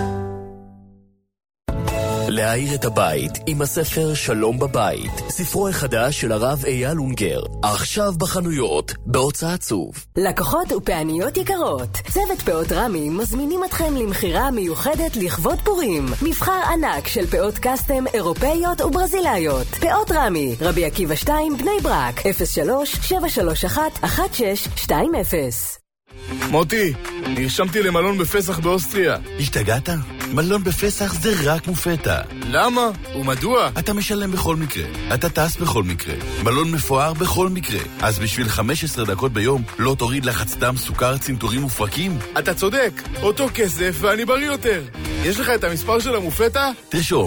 Speaker 7: להאיר את הבית עם הספר שלום בבית, ספרו החדש של הרב אייל אונגר, עכשיו בחנויות, בהוצאת צוף.
Speaker 8: לקוחות ופעניות יקרות, צוות פאות רמי מזמינים אתכם למחירה מיוחדת לכבוד פורים. מבחר ענק של פאות קסטם אירופאיות וברזילאיות. פאות רמי, רבי עקיבא 2 בני ברק, 03-731-1620.
Speaker 9: מוטי, נרשמתי למלון בפסח באוסטריה.
Speaker 5: השתגעת? מלון בפסח זה רק מופתע.
Speaker 9: למה? ומדוע?
Speaker 5: אתה משלם בכל מקרה, אתה טס בכל מקרה, מלון מפואר בכל מקרה. אז בשביל 15 דקות ביום לא תוריד לחץ דם, סוכר, צנתורים ופרקים?
Speaker 9: אתה צודק, אותו כסף ואני בריא יותר. יש לך את המספר של המופתע?
Speaker 5: תרשום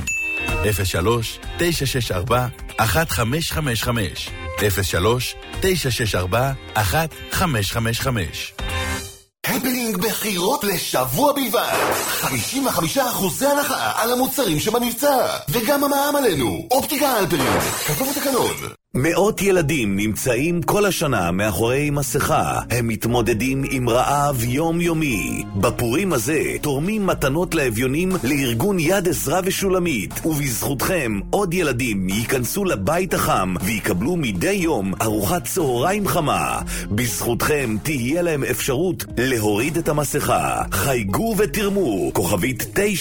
Speaker 5: 03-964-1555 03-964-1555.
Speaker 10: הפנינג בחירות לשבוע בלבד, 55% הנחה על המוצרים שבמבצע, וגם המע"מ עלינו. אופטיקה הלפרינג, כפוף לתקנון.
Speaker 6: מאות ילדים נמצאים כל השנה מאחורי מסכה. הם מתמודדים עם רעב יומיומי. בפורים הזה תורמים מתנות לאביונים לארגון יד עזרא ושולמית, ובזכותכם עוד ילדים ייכנסו לבית החם ויקבלו מדי יום ארוחת צהריים חמה. בזכותכם תהיה להם אפשרות להוריד את המסכה. חייגו ותרמו, כוכבית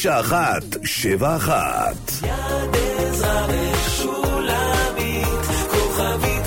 Speaker 6: 9171.
Speaker 11: יד עזרא ושולמית, כוכבית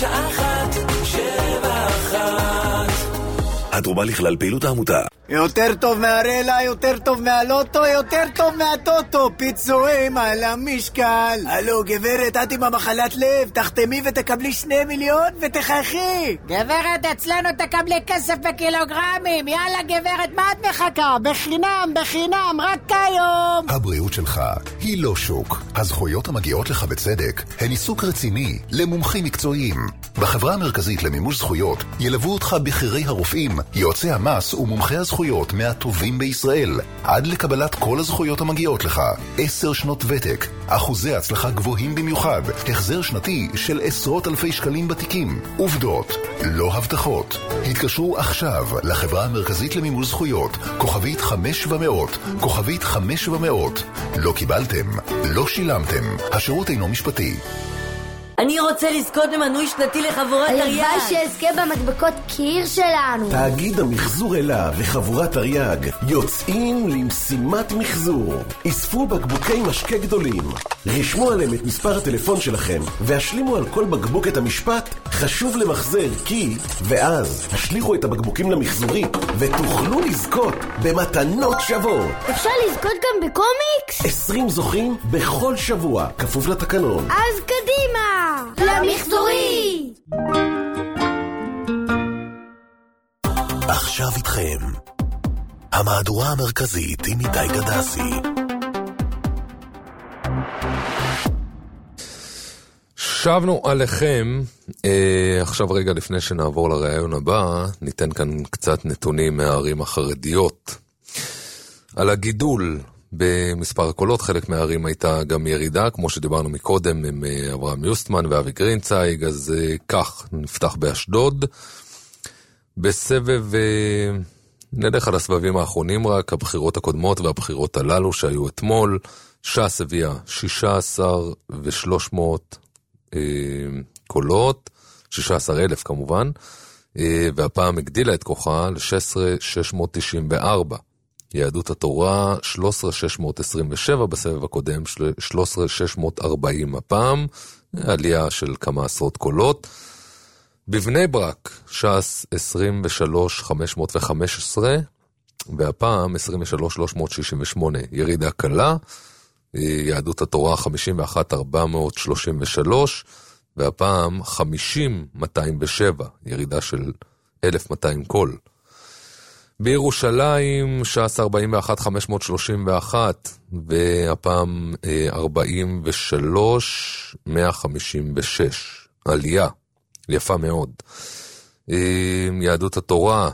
Speaker 11: 9171.
Speaker 6: התרומה לכלל פעילות העמותה.
Speaker 12: יותר טוב מהרלה, יותר טוב מהלוטו, יותר טוב מהטוטו. פיצויים על המשקל. הלו גברת, את עם המחלת לב, תחתמי ותקבלי 2 מיליון ותחייכי.
Speaker 13: גברת, אצלנו תקבלי כסף בקילוגרמים. יאללה גברת, מה את מחכה? בחינם, בחינם, רק היום.
Speaker 5: הבריאות שלך היא לא שוק. הזכויות המגיעות לך בצדק הן עיסוק רציני למומחים מקצועיים. בחברה המרכזית למימוש זכויות ילוו אותך בחירי הרופאים, יועצי המס ומומחי הזכויות מהטובים בישראל, עד לקבלת כל הזכויות המגיעות לך. 10 שנות ותק, אחוזי הצלחה גבוהים במיוחד, החזר שנתי של עשרות אלפי שקלים בתיקים. עובדות, לא הבטחות. התקשרו עכשיו לחברה המרכזית למימוש זכויות, כוכבית 5700, כוכבית 5700. לא קיבלתם, לא שילמתם. השירות אינו משפטי.
Speaker 14: אני רוצה לזכות במנוי שנתי לחבורת תרי"ג.
Speaker 15: הלוואי שאזכה במדבקות קיר שלנו.
Speaker 16: תאגיד המחזור אלה וחבורת תרי"ג יוצאים למשימת מחזור. אספו בקבוקי משקה גדולים, רשמו עליהם את מספר הטלפון שלכם והשלימו על כל בקבוק את המשפט חשוב למחזר כי, ואז השליחו את הבקבוקים למחזורי ותוכלו לזכות במתנות שוות.
Speaker 15: אפשר לזכות גם בקומיקס?
Speaker 16: 20 זוכים בכל שבוע, כפוף לתקנון.
Speaker 15: אז קדימה למחזורי.
Speaker 5: עכשיו איתכם המהדורה המרכזית עם איתי גדסי.
Speaker 1: שבנו עליכם. עכשיו רגע לפני שנעבור לרעיון הבא, ניתן כאן קצת נתונים מהערים החרדיות. על הגידול במספר הקולות, חלק מהערים הייתה גם ירידה, כמו שדיברנו מקודם עם אברהם יוסטמן ואבי גרינצייג. אז כך, נפתח באשדוד. בסבב, נלך על הסבבים האחרונים רק, הבחירות הקודמות והבחירות הללו שהיו אתמול. ש"ס הביאה 16,300 קולות, 16,000 כמובן, והפעם הגדילה את כוחה ל-16,694. יהדות התורה 13,627 בסבב הקודם, 13,640 הפעם, עלייה של כמה עשרות קולות. בבני ברק ש"ס 23,515 והפעם 23,368, ירידה קלה. יהדות התורה 51,433 והפעם 50,207, ירידה של 1,200 קול. בירושלים ש"ס 41,531 והפעם 43,156, עלייה יפה מאוד. יהדות התורה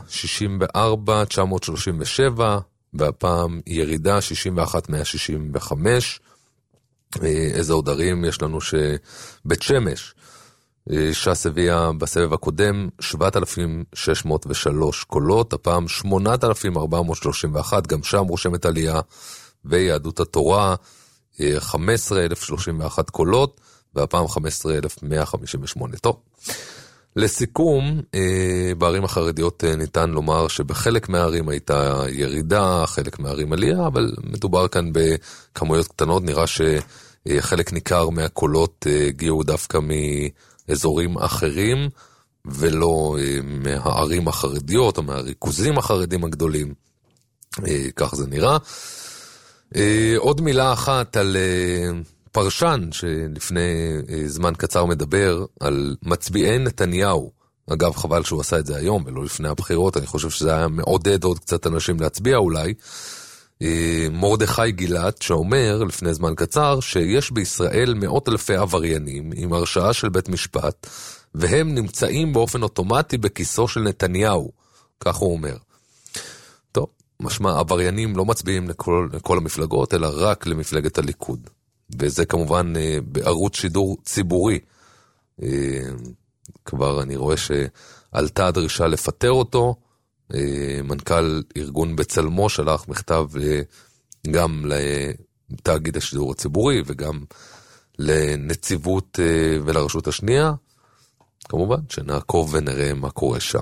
Speaker 1: 64,937 והפעם ירידה 61,165. איזה עוד ערים יש לנו? שבית שמש ש"ס הביאה בסבב הקודם 7,603 קולות, הפעם 8,431, גם שם רושמת עלייה. ויהדות התורה 15,031 קולות והפעם 15,158. טוב, לסיכום, בערים החרדיות ניתן לומר שבחלק מהערים הייתה ירידה, חלק מהערים עלייה, אבל מדובר כאן בכמויות קטנות. נראה שחלק ניכר מהקולות הגיעו דווקא מאזורים אחרים, ולא מהערים החרדיות או מהריכוזים החרדים הגדולים. כך זה נראה. עוד מילה אחת על פרשן שלפני זמן קצר מדבר על מצביעי נתניהו. אגב, חבל שהוא עשה את זה היום ולא לפני הבחירות, אני חושב שזה היה מעודד עוד קצת אנשים להצביע אולי. מרדכי גילת שאומר לפני זמן קצר שיש בישראל מאות אלפי עבריינים עם הרשעה של בית משפט, והם נמצאים באופן אוטומטי בכיסו של נתניהו, כך הוא אומר. טוב, משמע עבריינים לא מצביעים לכל המפלגות, אלא רק למפלגת הליכוד. וזה כמובן בערוץ שידור ציבורי. כבר אני רואה שעלתה הדרישה לפטר אותו, מנכ"ל ארגון בצלמו שלח מכתב גם לתאגיד השידור הציבורי וגם לנציבות ולרשות השנייה, כמובן שנעקוב ונראה מה קורה שם.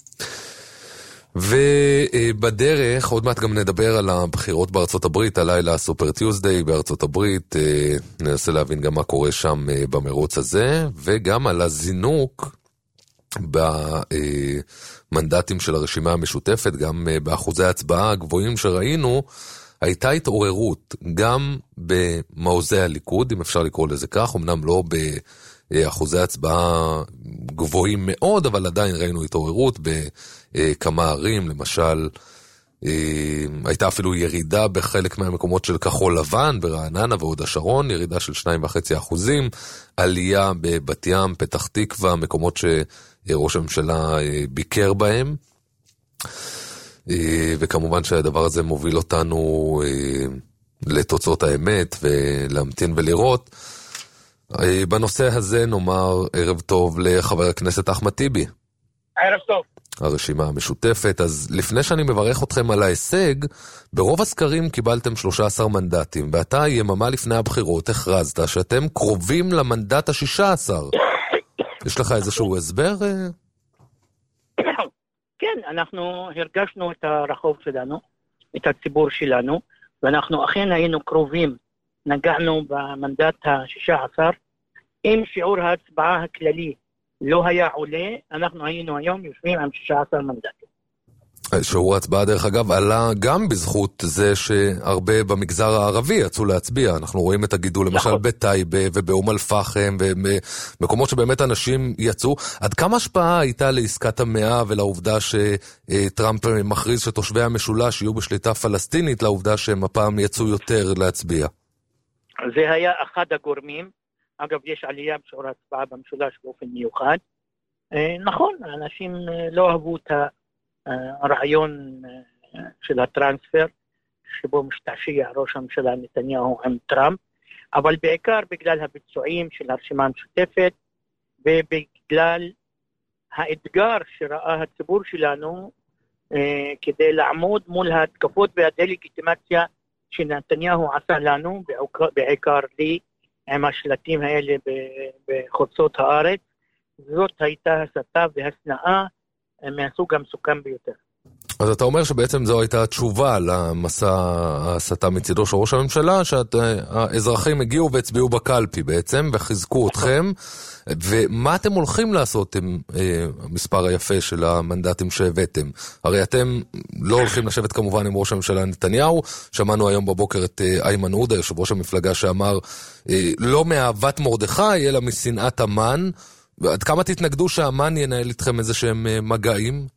Speaker 1: ובדרך, עוד מעט גם נדבר על הבחירות בארצות הברית, הלילה סופר טיוזדיי בארצות הברית, ננסה להבין גם מה קורה שם במרוץ הזה, וגם על הזינוק במנדטים של הרשימה המשותפת, גם באחוזי ההצבעה הגבוהים שראינו, הייתה התעוררות גם במעוזי הליכוד, אם אפשר לקרוא לזה כך, אמנם לא באחוזי הצבעה גבוהים מאוד, אבל עדיין ראינו התעוררות בכמה ערים, למשל, הייתה אפילו ירידה בחלק מהמקומות של כחול לבן, ברעננה והוד השרון, ירידה של 2.5%, עלייה בבת ים, פתח תקווה, מקומות שראש הממשלה ביקר בהם, וכמובן שהדבר הזה מוביל אותנו לתוצאות האמת ולהמתין ולראות. בנושא הזה נאמר ערב טוב לחבר הכנסת אחמד טיבי.
Speaker 17: ערב טוב.
Speaker 1: הרשימה המשותפת. אז לפני שאני מברך אתכם על ההישג, ברוב הסקרים קיבלתם 13 מנדטים, ואתה יממה לפני הבחירות הכרזת שאתם קרובים למנדט ה-16. יש לך איזשהו הסבר?
Speaker 17: כן, אנחנו הרגשנו את הרחוב שלנו, את הציבור שלנו, ואנחנו אכן היינו קרובים, נגענו במנדט ה-16, אם שיעור ההצבעה הכללי לא היה עולה, אנחנו היינו היום יושבים עם 16 מנדטים.
Speaker 1: שיעור ההצבעה דרך אגב עלה גם בזכות זה שהרבה במגזר הערבי יצאו להצביע. אנחנו רואים את הגידול למשל בטייבה ובאום אל-פחם ומקומות שבאמת אנשים יצאו. עד כמה השפעה הייתה לעסקת המאה ולעובדה שטראמפ מכריז שתושבי המשולש יהיו בשליטה פלסטינית, לעובדה שהם הפעם יצאו יותר להצביע?
Speaker 17: זה היה אחד הגורמים. אגב, יש עלייה בשיעור ההצבעה במשולש באופן מיוחד. נכון, אנשים לא אהבו את הרעיון של הטרנספר, שבו משתעשע ראש הממשלה נתניהו עם טראמפ, אבל בעיקר בגלל הביצועים של הרשימה המשותפת, ובגלל האתגר שראה הציבור שלנו, כדי לעמוד מול ההתקפות והדה-לגיטימציה שנתניהו עשה לנו, בעיקר לי, עם השלטים האלה בחוצות הארץ. זאת הייתה הסתה והסנאה מהסוג המסוכן ביותר.
Speaker 1: אז אתה אומר שבעצם זו הייתה התשובה למסע ההסתה מצידו של ראש הממשלה, שהאזרחים הגיעו והצביעו בקלפי בעצם, וחיזקו אתכם, ומה אתם הולכים לעשות עם המספר היפה של המנדטים שהבאתם? הרי אתם לא הולכים לשבת כמובן עם ראש הממשלה נתניהו, שמענו היום בבוקר את איימן עודה, יושב ראש המפלגה, שאמר לא מאהבת מרדכי, אלא משנאת המן. עד כמה תתנגדו שהמן ינהל איתכם איזה שהם מגעים?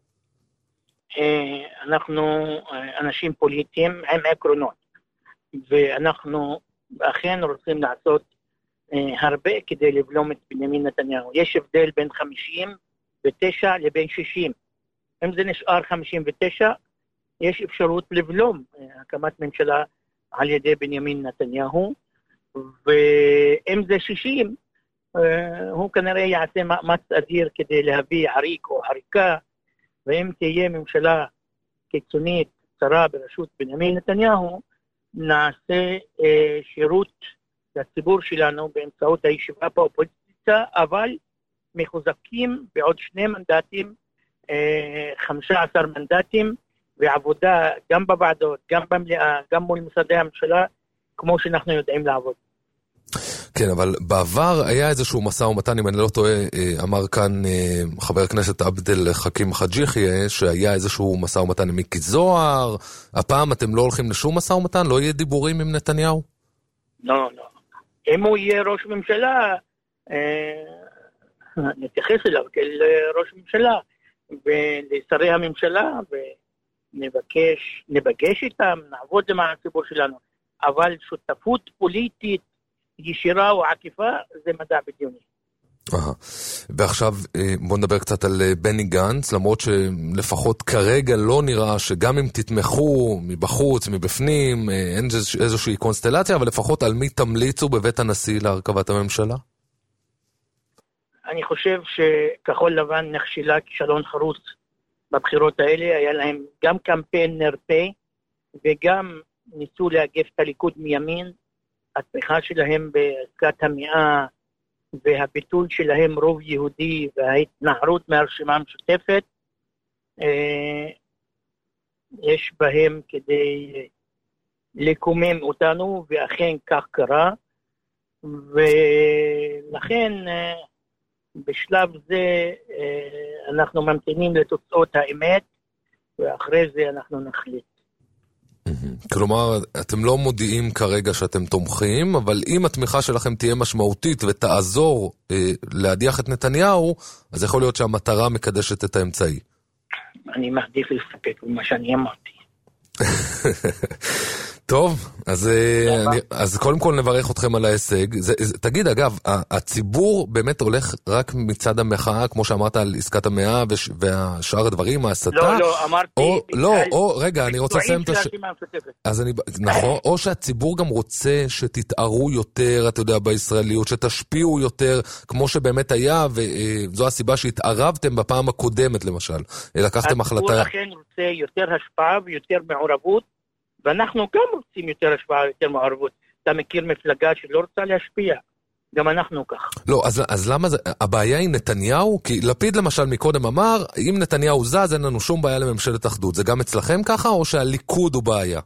Speaker 17: אנחנו אנשים פוליטיים עם עקרונות, ואנחנו אכן רוצים לעשות הרבה כדי לבלום את בנימין נתניהו. יש הבדל בין 59 לבין 60. אם זה נשאר 59, יש אפשרות לבלום הקמת ממשלה על ידי בנימין נתניהו, ואם זה 60, הוא כנראה יעשה מאמץ אדיר כדי להביא עריק או עריקה, ואם תהיה ממשלה קיצונית צרה בראשות בנימין נתניהו, נעשה שירות לציבור שלנו באמצעות הישיבה באופוזיציה, אבל מחוזקים בעוד 2 מנדטים, 15 מנדטים, ועבודה גם בוועדות, גם במליאה, גם מול משרדי הממשלה, כמו שאנחנו יודעים לעבוד.
Speaker 1: כן, אבל בעבר היה איזשהו מסע ומתן, אם אני לא טועה, אמר כאן חבר הכנסת עבד אל חכים חאג' יחיא, שהיה איזשהו מסע ומתן עם מיקי זוהר. הפעם אתם לא הולכים לשום מסע ומתן? לא יהיה דיבורים עם נתניהו?
Speaker 17: לא, לא. אם הוא יהיה ראש ממשלה, נתייחס אליו כאל ראש ממשלה, ולשרי הממשלה, ונבקש איתם, נעבוד למען הציבור שלנו. אבל שותפות פוליטית, ישירה או עקיפה, זה מדע בדיוני.
Speaker 1: ועכשיו בוא נדבר קצת על בני גנץ, למרות שלפחות כרגע לא נראה שגם אם תתמכו מבחוץ, מבפנים, אין איזושהי קונסטלציה, אבל לפחות על מי תמליצו בבית הנשיא להרכבת הממשלה?
Speaker 17: אני חושב שכחול לבן נכשלה כישלון חרוץ בבחירות האלה, היה להם גם קמפיין נרפה, וגם ניסו לאגף את הליכוד מימין, התמיכה שלהם בעסקת המאה, והביטוי שלהם רוב יהודי, וההתנערות מהרשימה המשותפת, יש בהם כדי לקומם אותנו, ואכן כך קרה, ולכן בשלב זה אנחנו ממתינים לתוצאות האמת, ואחרי זה אנחנו נחליט.
Speaker 1: כלומר, אתם לא מודיעים כרגע שאתם תומכים, אבל אם התמיכה שלכם תהיה משמעותית ותעזור להדיח את נתניהו, אז יכול להיות שהמטרה מקדשת את האמצעי.
Speaker 17: אני מעדיף להסתפק במה שאני אמרתי.
Speaker 1: טוב, אז קודם כל נברך אתכם על ההישג. תגיד, אגב, הציבור באמת הולך רק מצד המחאה, כמו שאמרת על עסקת המאה והשאר הדברים, ההסתה?
Speaker 17: לא, אמרתי...
Speaker 1: רגע, אני רוצה לסיים את נכון, או שהציבור גם רוצה שתתארו יותר, אתה יודע, בישראליות, שתשפיעו יותר, כמו שבאמת היה, וזו הסיבה שהתערבתם בפעם הקודמת, למשל. לקחתם החלטה...
Speaker 17: הציבור אכן רוצה יותר השפעה ויותר מעורבות, ואנחנו גם רוצים יותר השפעה, יותר מעורבות. אתה מכיר מפלגה שלא רוצה להשפיע? גם אנחנו כך.
Speaker 1: לא, אז למה זה? הבעיה היא נתניהו? כי לפיד למשל מקודם אמר, אם נתניהו זז, אין לנו שום בעיה לממשלת אחדות. זה גם אצלכם ככה, או שהליכוד הוא בעיה?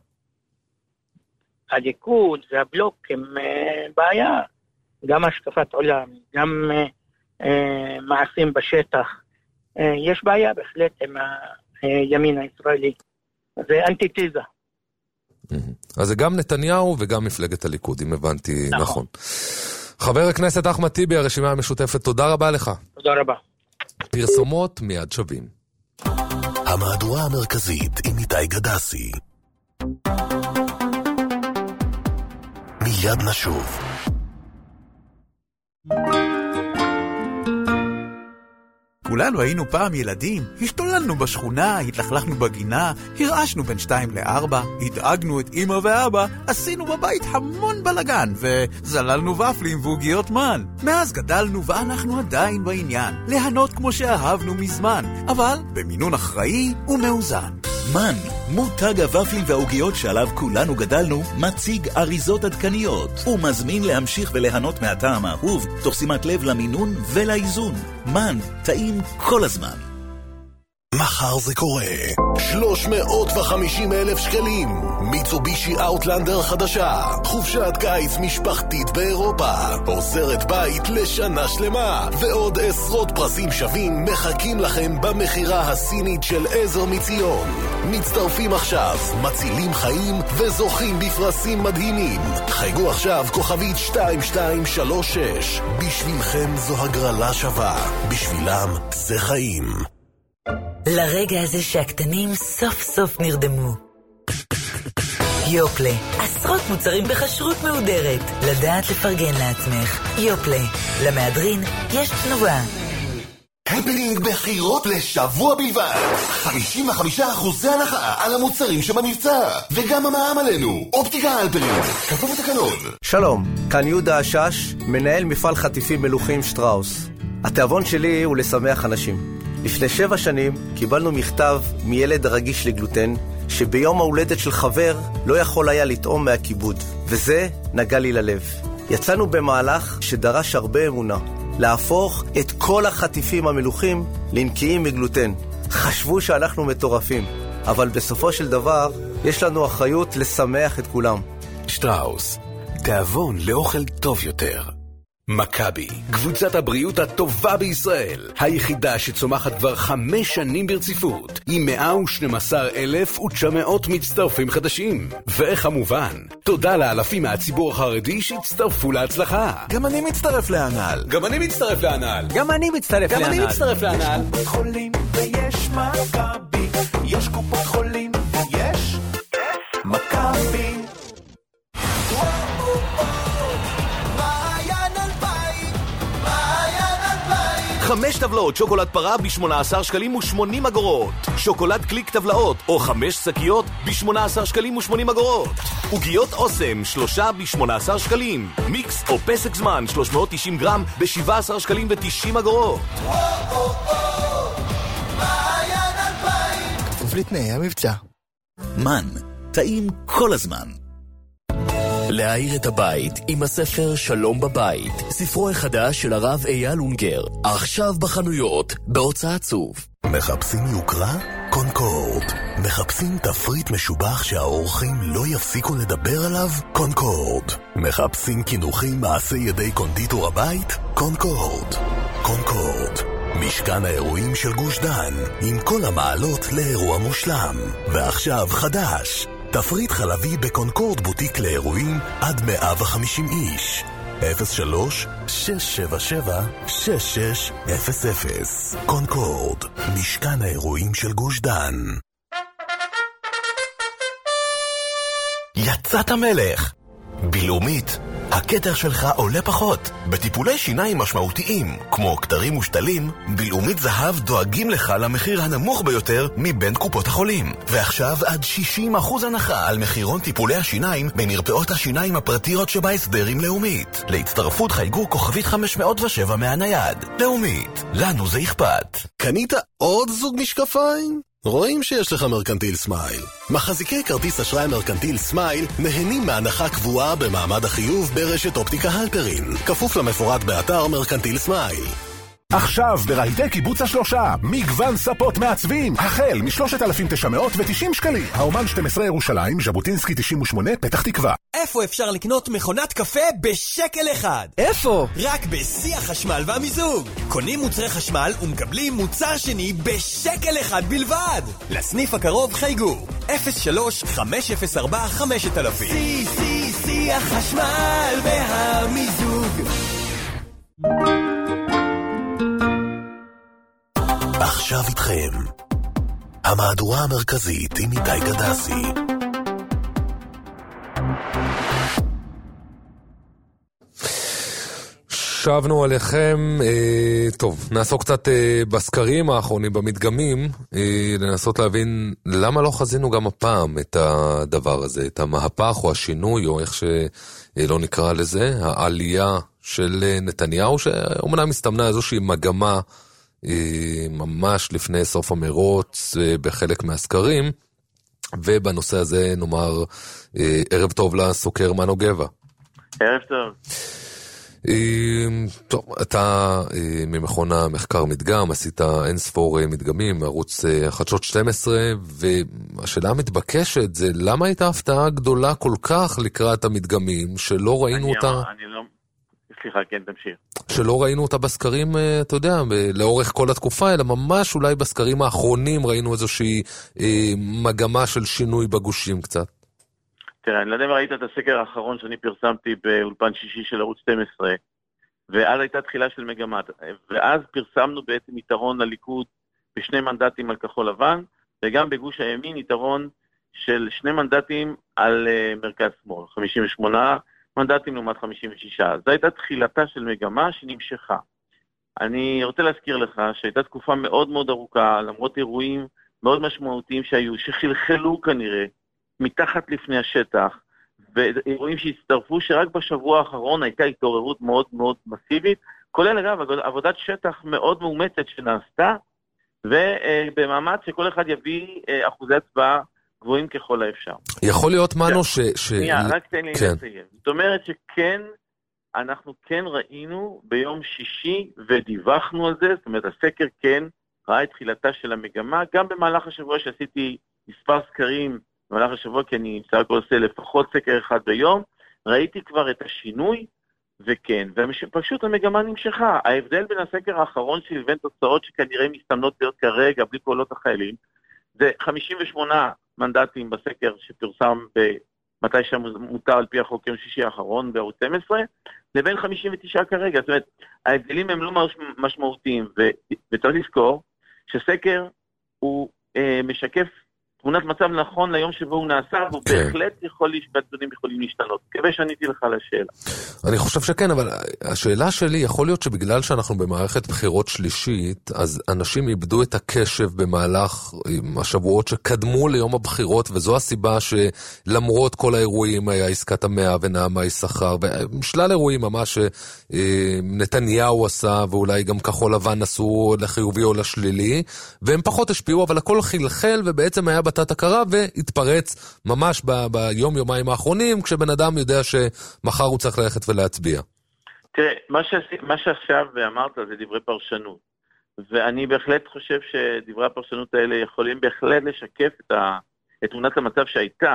Speaker 17: הליכוד והבלוק הם בעיה. גם השקפת עולם, גם מעשים בשטח. יש בעיה בהחלט עם הימין הישראלי. זה אנטיתזה.
Speaker 1: אז זה גם נתניהו וגם מפלגת הליכוד, אם הבנתי נכון. חבר הכנסת אחמד טיבי, הרשימה המשותפת, תודה רבה לך.
Speaker 17: תודה רבה.
Speaker 1: פרסומות מיד שווים.
Speaker 5: המהדורה המרכזית עם איתי גדסי. מיד נשוב.
Speaker 18: כולנו היינו פעם ילדים, השתוללנו בשכונה, התלכלכנו בגינה, הרעשנו בין 2 ל-4, הדאגנו את אמא ואבא, עשינו בבית המון בלגן, וזללנו ופלים ועוגיות מן. מאז גדלנו ואנחנו עדיין בעניין, ליהנות כמו שאהבנו מזמן, אבל במינון אחראי ומאוזן.
Speaker 6: מן, מותג הוואפלים והעוגיות שעליו כולנו גדלנו, מציג אריזות עדכניות ומזמין להמשיך וליהנות מהטעם האהוב, תוך שימת לב למינון ולאיזון. מן, טעים כל הזמן.
Speaker 5: מחר זה קורה. 350,000 שקלים. מיצובישי אאוטלנדר חדשה. חופשת קיץ משפחתית באירופה. עוזרת בית לשנה שלמה. ועוד עשרות פרסים שווים מחכים לכם במחירה הסינית של עזר מציון. מצטרפים עכשיו, מצילים חיים וזוכים בפרסים מדהימים. חייגו עכשיו כוכבית 2236. בשבילכם זו הגרלה שווה. בשבילם זה חיים.
Speaker 19: לרגע הזה שהקטנים סוף סוף נרדמו. יופלה, עשרות מוצרים בחשרות מהודרת. לדעת לפרגן לעצמך. יופלה, למהדרין יש תנובה.
Speaker 10: הפנינג בחירות לשבוע בלבד. 55% הנחה על המוצרים שבמבצע. וגם המע"מ עלינו. אופטיקה הלפרינג. כפוף לתקנון.
Speaker 20: שלום, כאן יהודה השש, מנהל מפעל חטיפים מלוכים שטראוס. התיאבון שלי הוא לשמח אנשים. לפני 7 שנים קיבלנו מכתב מילד רגיש לגלוטן שביום ההולדת של חבר לא יכול היה לטעום מהכיבוד, וזה נגע לי ללב. יצאנו במהלך שדרש הרבה אמונה, להפוך את כל החטיפים המלוכים לנקיים מגלוטן. חשבו שאנחנו מטורפים, אבל בסופו של דבר יש לנו אחריות לשמח את כולם.
Speaker 6: שטראוס, תיאבון לאוכל טוב יותר. מכבי, קבוצת הבריאות הטובה בישראל, היחידה שצומחת כבר 5 שנים ברציפות, עם 112,900 מצטרפים חדשים. וכמובן, תודה לאלפים מהציבור החרדי שהצטרפו להצלחה.
Speaker 18: גם אני מצטרף להנהל.
Speaker 6: גם אני מצטרף להנהל.
Speaker 18: גם אני מצטרף
Speaker 6: גם
Speaker 18: להנהל.
Speaker 6: אני מצטרף להנהל.
Speaker 11: קופות חולים ויש מכבי, יש קופות חולים ויש מכבי.
Speaker 6: 5 טבלאות שוקולד פרה ב-18 שקלים ו80 אגורות. שוקולד קליק טבלאות או 5 שקיות ב-18 שקלים ו80 אגורות. עוגיות אוסם 3 ב-18 שקלים. מיקס או פסק זמן 390 גרם ב-17 שקלים ו90 אגורות.
Speaker 12: כפוף לתנאי המבצע.
Speaker 6: מן, טעים כל הזמן.
Speaker 7: להאיר את הבית עם הספר שלום בבית, ספרו החדש של הרב אייל אונגר, עכשיו בחנויות, בהוצאת צוף.
Speaker 5: מחפשים יוקרה? קונקורד. מחפשים תפריט משובח שהאורחים לא יפסיקו לדבר עליו? קונקורד. מחפשים כינוחים מעשי ידי קונדיטור הבית? קונקורד. קונקורד. משכן האירועים של גוש דן, עם כל המעלות לאירוע מושלם. ועכשיו חדש, תפריט חלבי בקונקורד בוטיק לאירועים עד 150 איש. 03-677-6600. קונקורד, משכן האירועים של גוש דן.
Speaker 10: יצאת מלך! בלאומית, הכתר שלך עולה פחות. בטיפולי שיניים משמעותיים, כמו כתרים ושתלים, בלאומית זהב דואגים לך למחיר הנמוך ביותר מבין קופות החולים. ועכשיו עד 60% הנחה על מחירון טיפולי השיניים במרפאות השיניים הפרטיות שבהסדר עם לאומית. להצטרפות חייגו כוכבית 507 מהנייד. לאומית, לנו זה אכפת.
Speaker 5: קנית עוד זוג משקפיים? רואים שיש לך מרקנטיל סמייל. מחזיקי כרטיס אשראי מרקנטיל סמייל נהנים מהנחה קבועה במעמד החיוב ברשת אופטיקה הלפרין, כפוף למפורט באתר מרקנטיל סמייל.
Speaker 21: עכשיו ברהיטי קיבוץ השלושה, מגוון ספות מעצבים, החל מ-3,990 שקלים. האומן 12 ירושלים, ז'בוטינסקי 98, פתח תקווה.
Speaker 7: איפה אפשר לקנות מכונת קפה בשקל אחד?
Speaker 12: איפה?
Speaker 7: רק בשיא החשמל והמיזוג. קונים מוצרי חשמל ומקבלים מוצר שני בשקל אחד בלבד. לסניף הקרוב חייגו 03-504-5000. שיא החשמל והמיזוג.
Speaker 5: עכשיו איתכם המהדורה המרכזית עם איתי קדסי.
Speaker 1: שבנו עליכם, טוב, נעסוק קצת בסקרים האחרונים, במדגמים, לנסות להבין למה לא חזינו גם הפעם את הדבר הזה, את המהפך או השינוי, או איך שלא נקרא לזה, העלייה של נתניהו, שאומנם הסתמנה איזושהי מגמה ממש לפני סוף המרוץ בחלק מהסקרים, ובנושא הזה נאמר ערב טוב לסוקר מנו גבע.
Speaker 3: ערב טוב.
Speaker 1: טוב, אתה ממכון המחקר מדגם, עשית אין ספור מדגמים מערוץ חדשות 12, והשאלה המתבקשת זה למה הייתה הפתעה גדולה כל כך לקראת המדגמים שלא ראינו אותה?
Speaker 3: סליחה, כן, תמשיך.
Speaker 1: שלא ראינו אותה בסקרים, אתה יודע, לאורך כל התקופה, אלא ממש אולי בסקרים האחרונים ראינו איזושהי מגמה של שינוי בגושים קצת.
Speaker 3: תראה, אני לא יודע אם ראית את הסקר האחרון שאני פרסמתי באולפן שישי של ערוץ 12, ואז הייתה תחילה של מגמת, ואז פרסמנו בעצם יתרון לליכוד ב2 מנדטים על כחול לבן, וגם בגוש הימין יתרון של 2 מנדטים על מרכז שמאל, 58 מנדטים לעומת 56. זו הייתה תחילתה של מגמה שנמשכה. אני רוצה להזכיר לך שהייתה תקופה מאוד מאוד ארוכה, למרות אירועים מאוד משמעותיים שהיו, שחלחלו כנראה מתחת לפני השטח, ואירועים שהצטרפו שרק בשבוע האחרון הייתה התעוררות מאוד מאוד מסיבית, כולל אגב עבודת שטח מאוד מאומצת שנעשתה, ובמאמץ שכל אחד יביא אחוזי הצבעה גבוהים ככל האפשר.
Speaker 1: יכול להיות מנו
Speaker 3: רק תן לי לסיים. זאת אומרת שכן, אנחנו כן ראינו ביום שישי ודיווחנו על זה, זאת אומרת הסקר כן ראה את תחילתה של המגמה, גם במהלך השבוע שעשיתי מספר סקרים במהלך השבוע, כי אני בסך הכל עושה לפחות סקר אחד ביום, ראיתי כבר את השינוי, וכן, ופשוט המגמה נמשכה. ההבדל בין הסקר האחרון לבין תוצאות שכנראה מסתמנות להיות כרגע, בלי קולות החיילים, זה 58 מנדטים בסקר שפרסם מתי שמותר על פי החוק יום שישי האחרון בערוץ 12, לבין 59 כרגע. זאת אומרת, ההבדלים הם לא משמעותיים, וצריך לזכור שסקר הוא משקף
Speaker 2: תמונת מצב נכון ליום שבו הוא נעשה, והוא בהחלט והדברים יכולים להשתנות. מקווה שעניתי לך לשאלה.
Speaker 1: אני חושב שכן, אבל השאלה שלי, יכול להיות שבגלל שאנחנו במערכת בחירות שלישית, אז אנשים איבדו את הקשב במהלך השבועות שקדמו ליום הבחירות, וזו הסיבה שלמרות כל האירועים, היה עסקת המאה ונעמה יששכר, ושלל אירועים ממש שנתניהו עשה, ואולי גם כחול לבן עשו לחיובי או לשלילי, והם פחות השפיעו, אבל הכל חלחל, ובעצם היה בתת הכרה, והתפרץ ממש ביום-יומיים האחרונים, כשבן אדם יודע שמחר הוא צריך ללכת ולהצביע.
Speaker 2: תראה, מה שעכשיו אמרת זה דברי פרשנות, ואני בהחלט חושב שדברי הפרשנות האלה יכולים בהחלט לשקף את תמונת המצב שהייתה,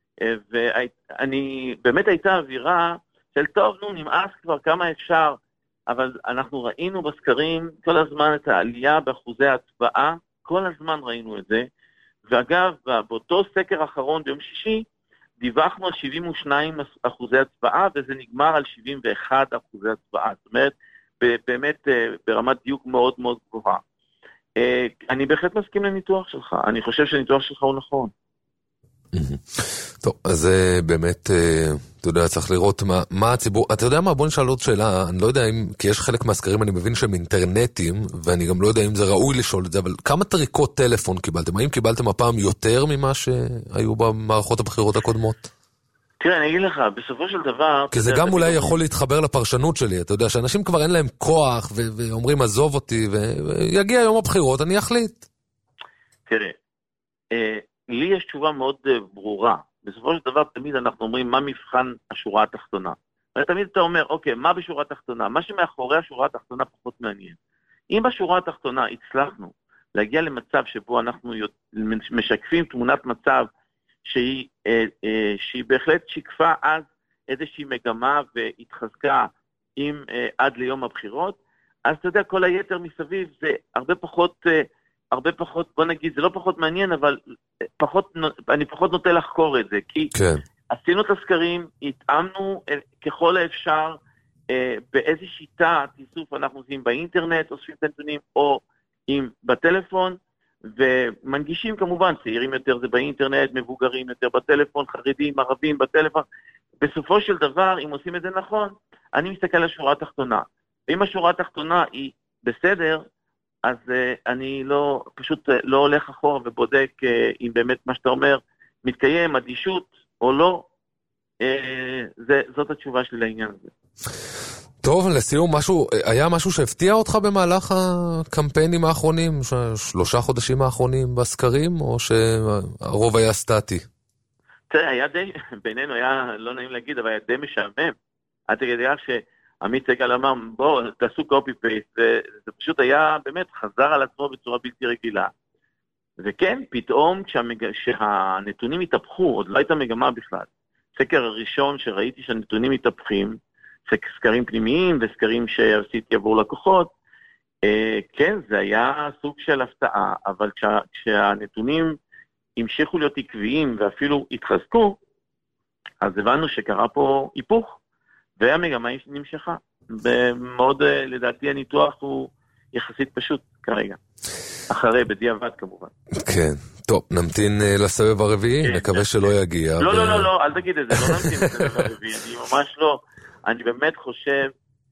Speaker 2: ואני באמת הייתה אווירה של טוב, נמאס כבר כמה אפשר, אבל אנחנו ראינו בסקרים כל הזמן את העלייה באחוזי ההצבעה, כל הזמן ראינו את זה, ואגב, באותו סקר האחרון ביום שישי, דיווחנו על 72% הצבעה, וזה נגמר על 71% הצבעה. זאת אומרת, באמת ברמת דיוק מאוד מאוד גבוהה. אני בהחלט מסכים לניתוח שלך. אני חושב שהניתוח שלך הוא נכון.
Speaker 1: טוב, אז באמת, אתה יודע, צריך לראות מה הציבור, אתה יודע מה, בוא נשאל עוד שאלה, אני לא יודע אם, כי יש חלק מהסקרים, אני מבין שהם אינטרנטיים, ואני גם לא יודע אם זה ראוי לשאול את זה, אבל כמה טריקות טלפון קיבלתם? האם קיבלתם הפעם יותר ממה שהיו במערכות הבחירות הקודמות?
Speaker 2: תראה, אני אגיד לך, בסופו של דבר...
Speaker 1: כי זה גם אולי יכול להתחבר לפרשנות שלי, אתה יודע, שאנשים כבר אין להם כוח, ואומרים, עזוב אותי, ויגיע יום הבחירות, אני אחליט.
Speaker 2: תראה, לי יש תשובה מאוד ברורה. בסופו של דבר תמיד אנחנו אומרים מה מבחן השורה התחתונה. ותמיד אתה אומר, אוקיי, מה בשורה התחתונה? מה שמאחורי השורה התחתונה פחות מעניין. אם בשורה התחתונה הצלחנו להגיע למצב שבו אנחנו משקפים תמונת מצב שהיא בהחלט שיקפה אז איזושהי מגמה והתחזקה עד ליום הבחירות, אז אתה יודע, כל היתר מסביב זה הרבה פחות, בוא נגיד, זה לא פחות מעניין, אבל אני פחות נוטה לחקור את זה, כי עשינו את הסקרים, התאמנו ככל האפשר באיזו שיטה תיסוף אנחנו עושים באינטרנט, אוספים את הנתונים, או בטלפון, ומנגישים כמובן, צעירים יותר זה באינטרנט, מבוגרים יותר בטלפון, חרדים, ערבים בטלפון. בסופו של דבר, אם עושים את זה נכון, אני מסתכל על השורה התחתונה. ואם השורה התחתונה היא בסדר, אז אני פשוט לא הולך אחורה ובודק אם באמת מה שאתה אומר מתקיים, אדישות או לא. זאת התשובה שלי לעניין הזה.
Speaker 1: טוב, לסיום, היה משהו שהפתיע אותך במהלך הקמפיינים האחרונים, 3 חודשים האחרונים בסקרים, או שהרוב היה סטטי?
Speaker 2: תראה, בינינו היה, לא נעים להגיד, אבל היה די משעמם. עד כדי שעמית סגל אמר, בואו, תעשו קופי פייסט, זה פשוט היה, באמת, חזר על עצמו בצורה בלתי רגילה. וכן, פתאום שהנתונים התהפכו, עוד לא הייתה מגמה בכלל. סקר הראשון שראיתי שהנתונים מתהפכים, סקרים פנימיים וסקרים שעשיתי עבור לקוחות, כן, זה היה סוג של הפתעה, אבל כשהנתונים המשיכו להיות עקביים ואפילו התחזקו, אז הבנו שקרה פה היפוך, והמגמה נמשכה. ומאוד, לדעתי, הניתוח הוא יחסית פשוט כרגע. אחרי, בדיעבד כמובן.
Speaker 1: כן, טוב, נמתין לסבב הרביעי, נקווה שלא יגיע.
Speaker 2: לא, אל תגיד את זה, לא נמתין לסבב הרביעי, אני ממש לא. אני באמת חושב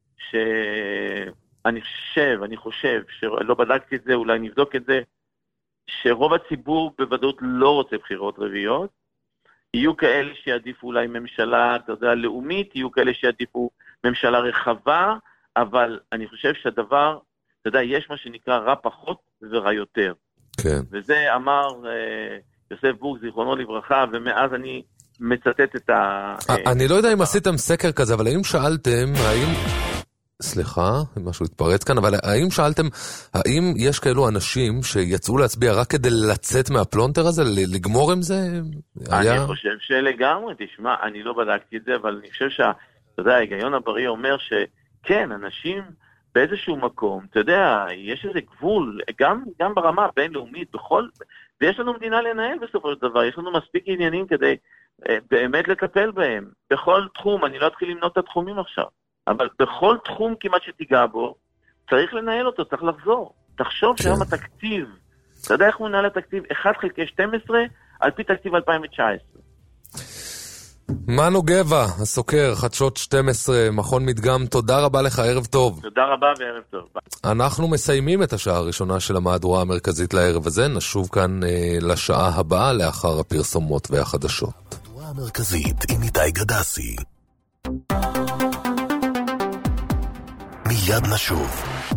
Speaker 2: אני חושב שלא בדקתי את זה, אולי נבדוק את זה, שרוב הציבור בוודאות לא רוצה בחירות רביעיות, יהיו כאלה שיעדיפו אולי ממשלה, אתה יודע, לאומית, יהיו כאלה שיעדיפו ממשלה רחבה, אבל אני חושב שהדבר, אתה יודע, יש מה שנקרא רע פחות ורע יותר.
Speaker 1: כן.
Speaker 2: וזה אמר יוסף בורג, זיכרונו לברכה, ומאז אני מצטט את
Speaker 1: אני לא יודע אם עשיתם סקר כזה, אבל האם שאלתם, סליחה, משהו התפרץ כאן, אבל האם שאלתם, האם יש כאלו אנשים שיצאו להצביע רק כדי לצאת מהפלונטר הזה, לגמור עם זה?
Speaker 2: אני חושב שלגמרי, תשמע, אני לא בדקתי את זה, אבל אני חושב אתה יודע, ההיגיון הבריא אומר שכן, אנשים באיזשהו מקום, אתה יודע, יש איזה גבול, גם ברמה הבינלאומית, ויש לנו מדינה לנהל בסופו של דבר, יש לנו מספיק עניינים כדי באמת לטפל בהם, בכל תחום, אני לא אתחיל למנות את התחומים עכשיו, אבל בכל תחום כמעט שתיגע בו, צריך לנהל אותו, צריך לחזור. תחשוב שהיום התקציב אתה יודע איך הוא מנהל התקציב? 1/12 על פי תקציב 2019.
Speaker 1: מנו גבע, הסוקר, חדשות 12, מכון מדגם, תודה רבה לך, ערב טוב.
Speaker 2: תודה רבה וערב טוב.
Speaker 1: אנחנו מסיימים את השעה הראשונה של המהדורה המרכזית לערב הזה, נשוב כאן לשעה הבאה לאחר הפרסומות והחדשות.
Speaker 5: המהדורה המרכזית עם איתי גדסי. מיד נשוב.